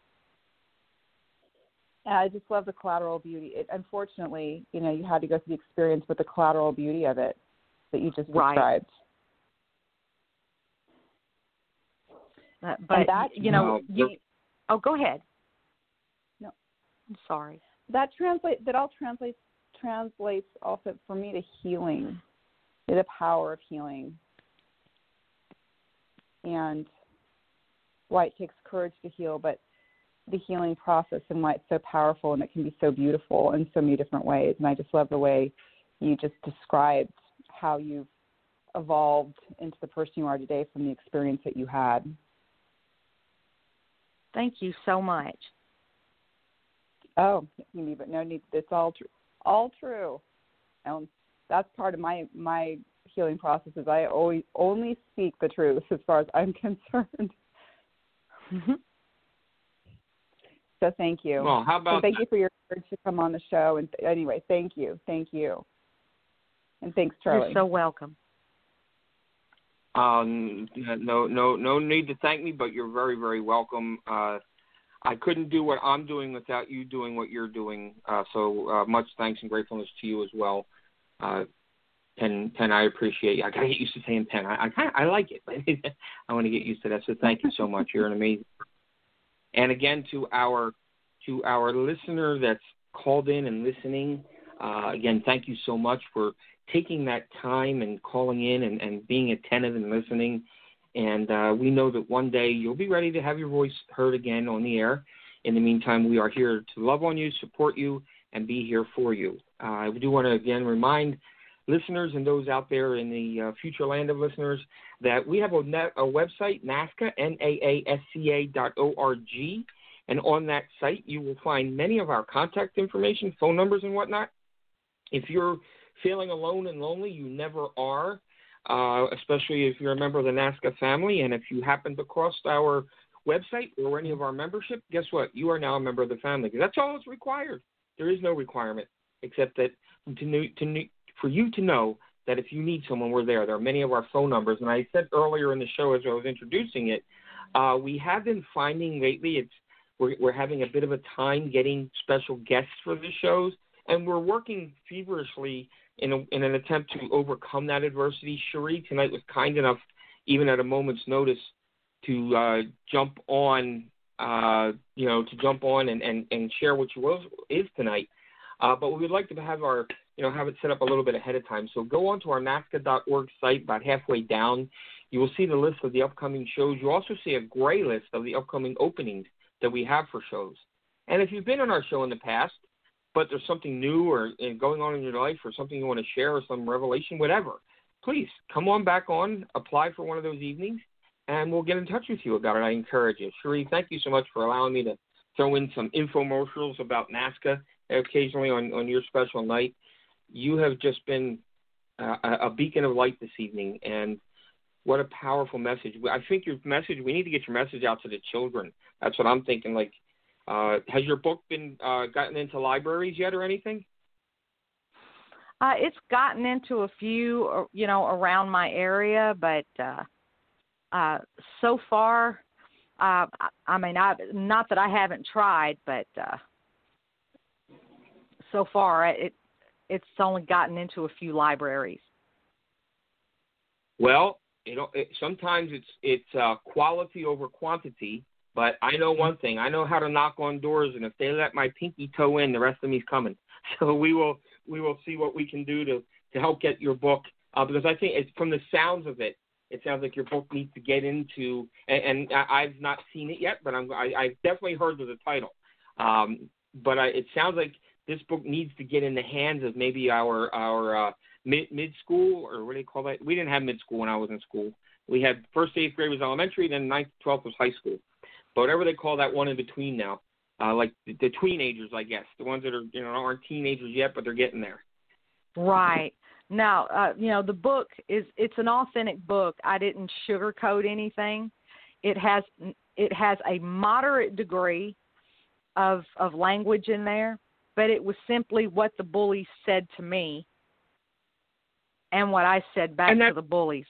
And I just love the collateral beauty. Unfortunately, you had to go through the experience with the collateral beauty of it that you just described. But go ahead. No, I'm sorry. That all translates also for me to healing, to the power of healing, and why it takes courage to heal, but the healing process and why it's so powerful and it can be so beautiful in so many different ways. And I just love the way you just described how you've evolved into the person you are today from the experience that you had. Thank you so much. Oh, but no need. It's all true. All true. And that's part of my healing process. Is I always only speak the truth as far as I'm concerned. Mm-hmm. So thank you. Well, how about thank you for your courage to come on the show. And anyway, thank you, and thanks, Charlie. You're so welcome. No need to thank me, but you're very, very welcome. I couldn't do what I'm doing without you doing what you're doing. So much thanks and gratefulness to you as well. Penn, I appreciate you. I gotta get used to saying Penn. I like it, but I want to get used to that. So thank you so much. You're an amazing. And again, to our listener that's called in and listening, Again, thank you so much for taking that time and calling in and being attentive and listening. And we know that one day you'll be ready to have your voice heard again on the air. In the meantime, we are here to love on you, support you, and be here for you. I do want to, again, remind listeners and those out there in the future land of listeners that we have a website, NAASCA, NAASCA.org. And on that site, you will find many of our contact information, phone numbers and whatnot. If you're feeling alone and lonely, you never are, especially if you're a member of the NAASCA family. And if you happen to cross our website or any of our membership, guess what? You are now a member of the family. Because that's all that's required. There is no requirement except that for you to know that if you need someone, we're there. There are many of our phone numbers. And I said earlier in the show as I was introducing it, we have been finding lately we're having a bit of a time getting special guests for the shows, and we're working feverishly in an attempt to overcome that adversity. Cherie tonight was kind enough, even at a moment's notice, to jump on, and share what she is tonight. But we would like to have have it set up a little bit ahead of time. So go onto our NAASCA.org site, about halfway down. You will see the list of the upcoming shows. You also see a gray list of the upcoming openings that we have for shows. And if you've been on our show in the past, but there's something new or going on in your life or something you want to share or some revelation, whatever, please come on back on, apply for one of those evenings, and we'll get in touch with you about it. I encourage you. Cherie, thank you so much for allowing me to throw in some infomercials about NAASCA occasionally on your special night. You have just been a beacon of light this evening, and what a powerful message. I think we need to get your message out to the children. That's what I'm thinking. Like, has your book been gotten into libraries yet or anything? It's gotten into a few, around my area, but so far, not that I haven't tried, but so far it's only gotten into a few libraries. Well, sometimes it's quality over quantity, but I know one thing. I know how to knock on doors, and if they let my pinky toe in, the rest of me's coming. So we will see what we can do to help get your book, because I think it's from the sounds of it. It sounds like your book needs to get into, and I've not seen it yet, but I've definitely heard of the title. But it sounds like this book needs to get in the hands of maybe our mid-school, or what do you call that? We didn't have mid-school when I was in school. We had first to 8th grade was elementary, then 9th to 12th was high school. But whatever they call that one in between now, like the teenagers, I guess, the ones that are aren't teenagers yet, but they're getting there. Right. Now, the book it's an authentic book. I didn't sugarcoat anything. It has a moderate degree of language in there, but it was simply what the bullies said to me and what I said back to the bullies.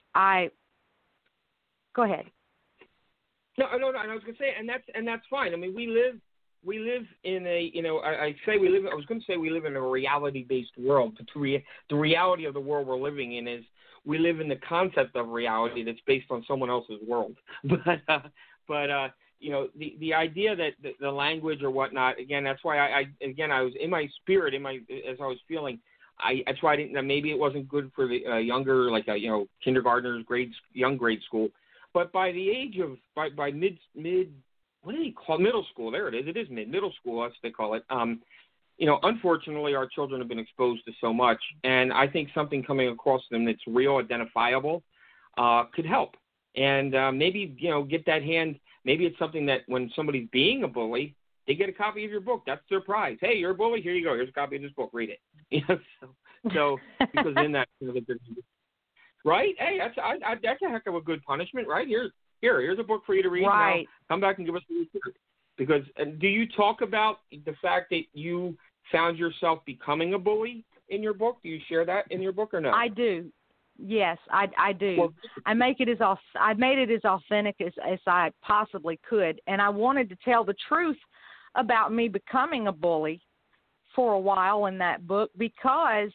Go ahead. No. I was going to say, and that's fine. I mean, we live in a, I was going to say we live in a reality-based world. But the reality of the world we're living in is we live in the concept of reality that's based on someone else's world. But the idea that the language or whatnot, again, that's why I was in my spirit, as I was feeling, that's why I didn't. Maybe it wasn't good for the younger, like kindergartners, young grade school. But by the age of by mid what do they call middle school? There it is. It is middle school. That's what they call it. Unfortunately, our children have been exposed to so much, and I think something coming across them that's real, identifiable, could help. And maybe get that hand. Maybe it's something that when somebody's being a bully, they get a copy of your book. That's their prize. Hey, you're a bully. Here you go. Here's a copy of this book. Read it. So because in that, right? Hey, that's a heck of a good punishment, right? Here's a book for you to read. Right. Now, come back and give us a report. Because do you talk about the fact that you found yourself becoming a bully in your book? Do you share that in your book or no? I do. Yes, I do. Well, I made it as authentic as I possibly could, and I wanted to tell the truth about me becoming a bully for a while in that book because,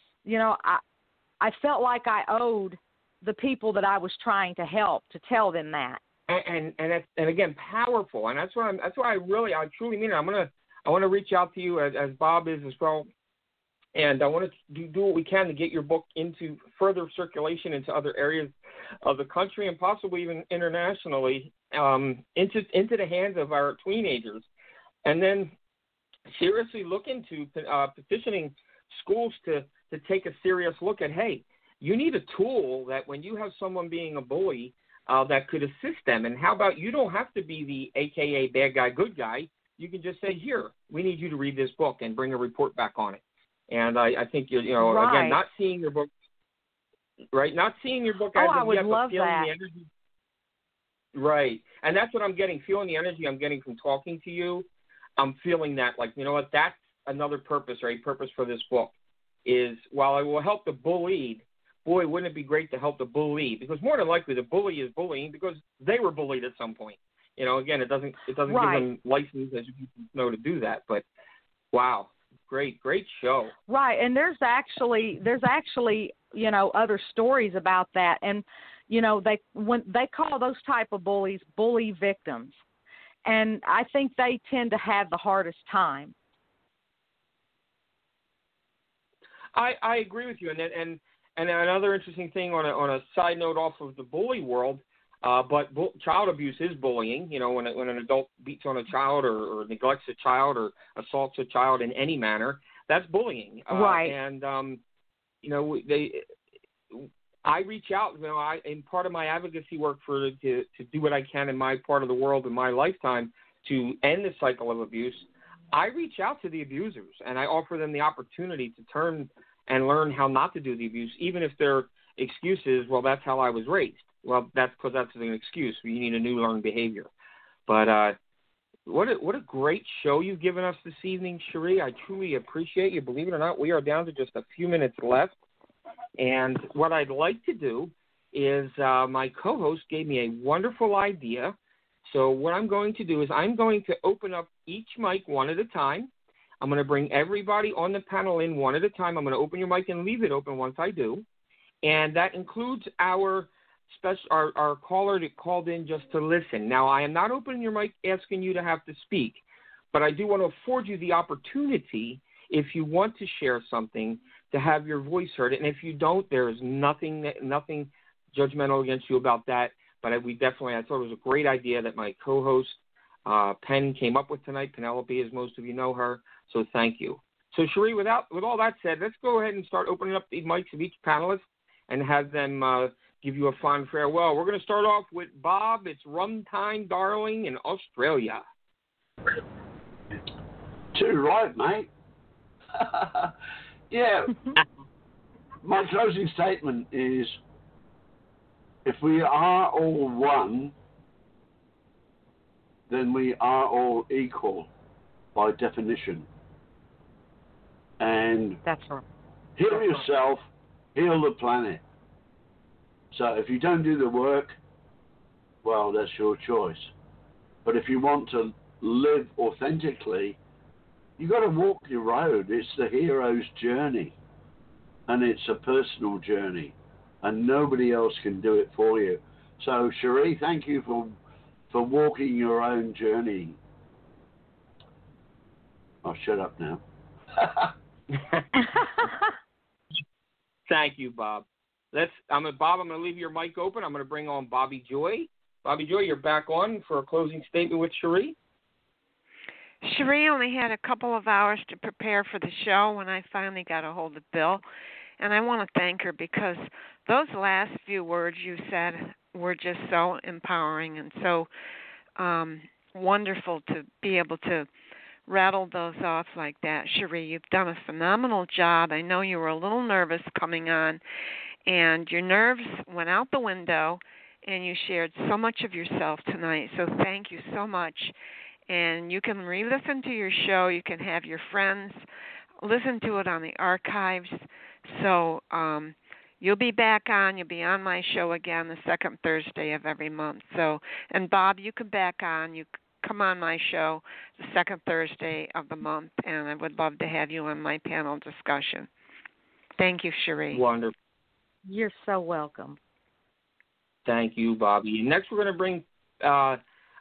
I felt like I owed the people that I was trying to help to tell them that. And again, powerful, and that's why I truly mean it. I want to reach out to you as Bob is as well. And I want to do what we can to get your book into further circulation into other areas of the country and possibly even internationally, into the hands of our teenagers. And then seriously look into petitioning schools to take a serious look at, hey, you need a tool that when you have someone being a bully, that could assist them. And how about you don't have to be the AKA bad guy, good guy. You can just say, here, we need you to read this book and bring a report back on it. And I think, again, not seeing your book, right? Not seeing your book as I would yet, love but feeling that. the energy. Right. And that's what I'm getting, feeling the energy I'm getting from talking to you. I'm feeling that, like, you know what, that's another purpose, or a purpose for this book is, while I will help the bullied, boy, wouldn't it be great to help the bully? Because more than likely the bully is bullying because they were bullied at some point. Again, it doesn't give them license, as you know, to do that. But, wow. Great show. Right, and there's actually other stories about that, and when they call those type of bullies bully victims, and I think they tend to have the hardest time. I agree with you, and another interesting thing on a side note off of the bully world. But child abuse is bullying. When an adult beats on a child or neglects a child or assaults a child in any manner, that's bullying. Right. And I reach out. In part of my advocacy work to do what I can in my part of the world in my lifetime to end the cycle of abuse. I reach out to the abusers and I offer them the opportunity to turn and learn how not to do the abuse, even if their excuse is, well, that's how I was raised. Well, that's because that's an excuse. You need a new learned behavior. But what a great show you've given us this evening, Cherie. I truly appreciate you. Believe it or not, we are down to just a few minutes left. And what I'd like to do is my co-host gave me a wonderful idea. So what I'm going to do is I'm going to open up each mic one at a time. I'm going to bring everybody on the panel in one at a time. I'm going to open your mic and leave it open once I do. And that includes our caller that called in just to listen. Now, I am not opening your mic asking you to have to speak, but I do want to afford you the opportunity, if you want to share something, to have your voice heard. And if you don't, there is nothing judgmental against you about that. But I thought it was a great idea that my co-host, Penn, came up with tonight. Penelope, as most of you know her. So thank you. So, Cherie, with all that said, let's go ahead and start opening up the mics of each panelist and have them give you a fond farewell. We're going to start off with Bob. It's rum time, darling, in Australia. Too right, mate. Yeah. My closing statement is, if we are all one, then we are all equal by definition. And that's right. Heal yourself, heal the planet. So if you don't do the work, well, that's your choice. But if you want to live authentically, you got to walk your road. It's the hero's journey, and it's a personal journey, and nobody else can do it for you. So, Cherie, thank you for walking your own journey. I'll shut up now. Thank you, Bob. Bob, I'm going to leave your mic open. I'm going to bring on Bobby Joy. Bobby Joy, you're back on for a closing statement with Cherie. Cherie only had a couple of hours to prepare for the show when I finally got a hold of Bill. And I want to thank her because those last few words you said were just so empowering and so wonderful to be able to rattle those off like that. Cherie, you've done a phenomenal job. I know you were a little nervous coming on, and your nerves went out the window, and you shared so much of yourself tonight. So thank you so much. And you can re-listen to your show. You can have your friends listen to it on the archives. So you'll be back on. You'll be on my show again the second Thursday of every month. So, and Bob, you come back on. You come on my show the second Thursday of the month, and I would love to have you on my panel discussion. Thank you, Cherie. Wonderful. You're so welcome. Thank you, Bobby. And next we're going to bring, I'm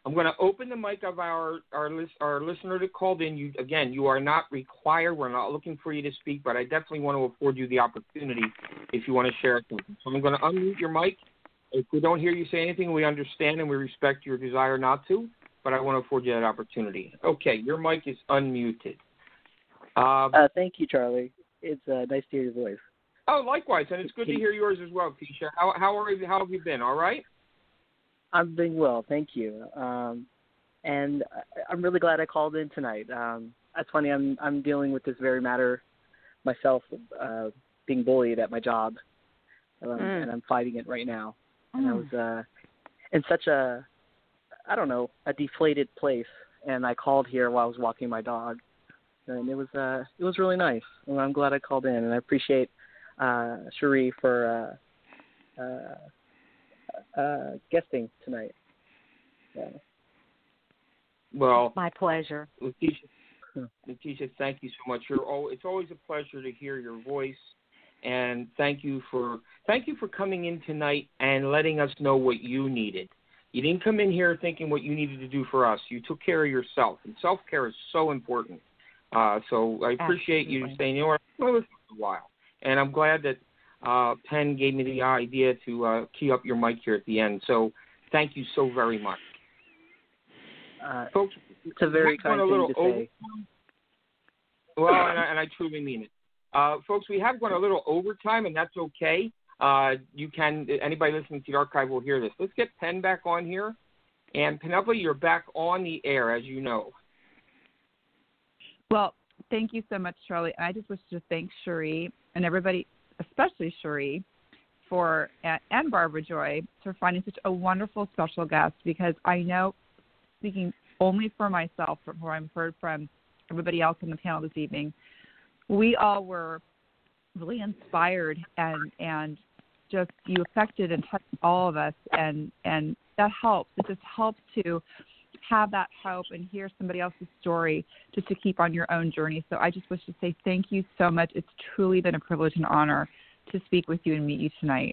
I'm going to open the mic of our listener that called in. You are not required. We're not looking for you to speak, but I definitely want to afford you the opportunity if you want to share something. So I'm going to unmute your mic. If we don't hear you say anything, we understand and we respect your desire not to, but I want to afford you that opportunity. Okay, your mic is unmuted. Thank you, Charlie. It's nice to hear your voice. Oh, likewise, and it's good to hear yours as well, Keisha. How have you been? All right? I'm doing well, thank you. And I'm really glad I called in tonight. That's funny. I'm dealing with this very matter myself, being bullied at my job, and I'm fighting it right now. And I was in such a deflated place, and I called here while I was walking my dog, and it was really nice. And I'm glad I called in, and I appreciate Cherie for guesting tonight. Yeah. Well, my pleasure. Letitia, thank you so much. It's always a pleasure to hear your voice, and thank you for coming in tonight and letting us know what you needed. You didn't come in here thinking what you needed to do for us. You took care of yourself, and self-care is so important. So I appreciate you saying, you know what, I'm going to listen for a while. And I'm glad that Penn gave me the idea to key up your mic here at the end. So thank you so very much. Folks, it's a very kind thing to say. Well, and I truly mean it. Folks, we have gone a little overtime, and that's okay. Anybody listening to the archive will hear this. Let's get Penn back on here. And Penelope, you're back on the air, as you know. Well, thank you so much, Charlie. I just wish to thank Cherie and everybody, especially Cherie, and Barbara Joy, for finding such a wonderful special guest, because I know, speaking only for myself, from what I've heard from everybody else on the panel this evening, we all were really inspired and just you affected and touched all of us, and that helps. It just helps to have that hope and hear somebody else's story just to keep on your own journey. So I just wish to say thank you so much. It's truly been a privilege and honor to speak with you and meet you tonight.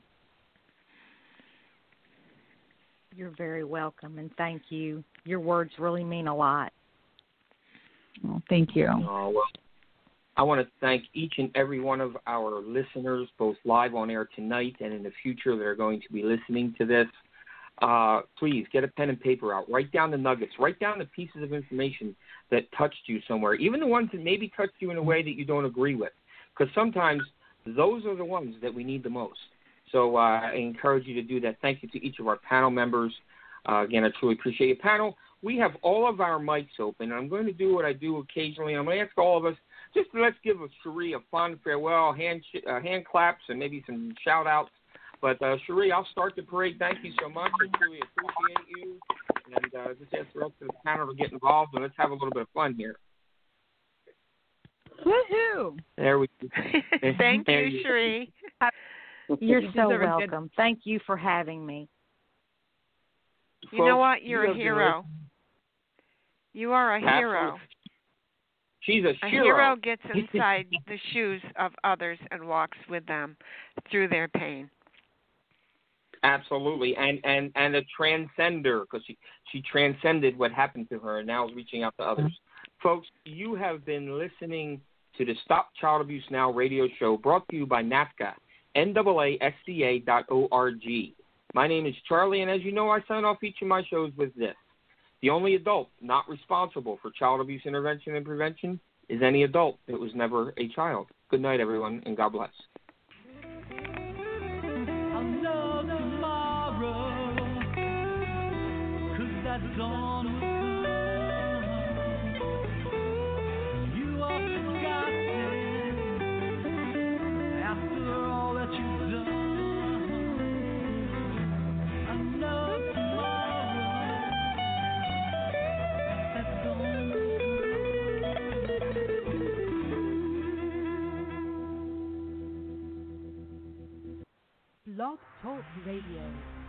You're very welcome, and thank you. Your words really mean a lot. Well, thank you. Oh, well, I want to thank each and every one of our listeners, both live on air tonight and in the future that are going to be listening to this. Please get a pen and paper out. Write down the nuggets. Write down the pieces of information that touched you somewhere, even the ones that maybe touched you in a way that you don't agree with, because sometimes those are the ones that we need the most. So I encourage you to do that. Thank you to each of our panel members. Again, I truly appreciate your panel. We have all of our mics open. I'm going to do what I do occasionally. I'm going to ask all of us, just let's give Cherie a fond farewell, hand claps, and maybe some shout-outs. But, Cherie, I'll start the parade. Thank you so much. I truly appreciate you. And just ask the rest of the panel to get involved, and let's have a little bit of fun here. Woohoo! There we go. Thank you, Cherie. You're so welcome. Thank you for having me. You know what? You're a hero. You are a hero. She's a hero. A hero gets inside the shoes of others and walks with them through their pain. Absolutely, and a transcender, because she transcended what happened to her and now is reaching out to others. Folks, you have been listening to the Stop Child Abuse Now radio show, brought to you by NAASCA, NAASCA.org. My name is Charlie, and as you know, I sign off each of my shows with this. The only adult not responsible for child abuse intervention and prevention is any adult that was never a child. Good night, everyone, and God bless. I'll know tomorrow, 'cause that dawn will come. You are forgotten after all that you've done. I know tomorrow, that dawn will Blog Talk Radio.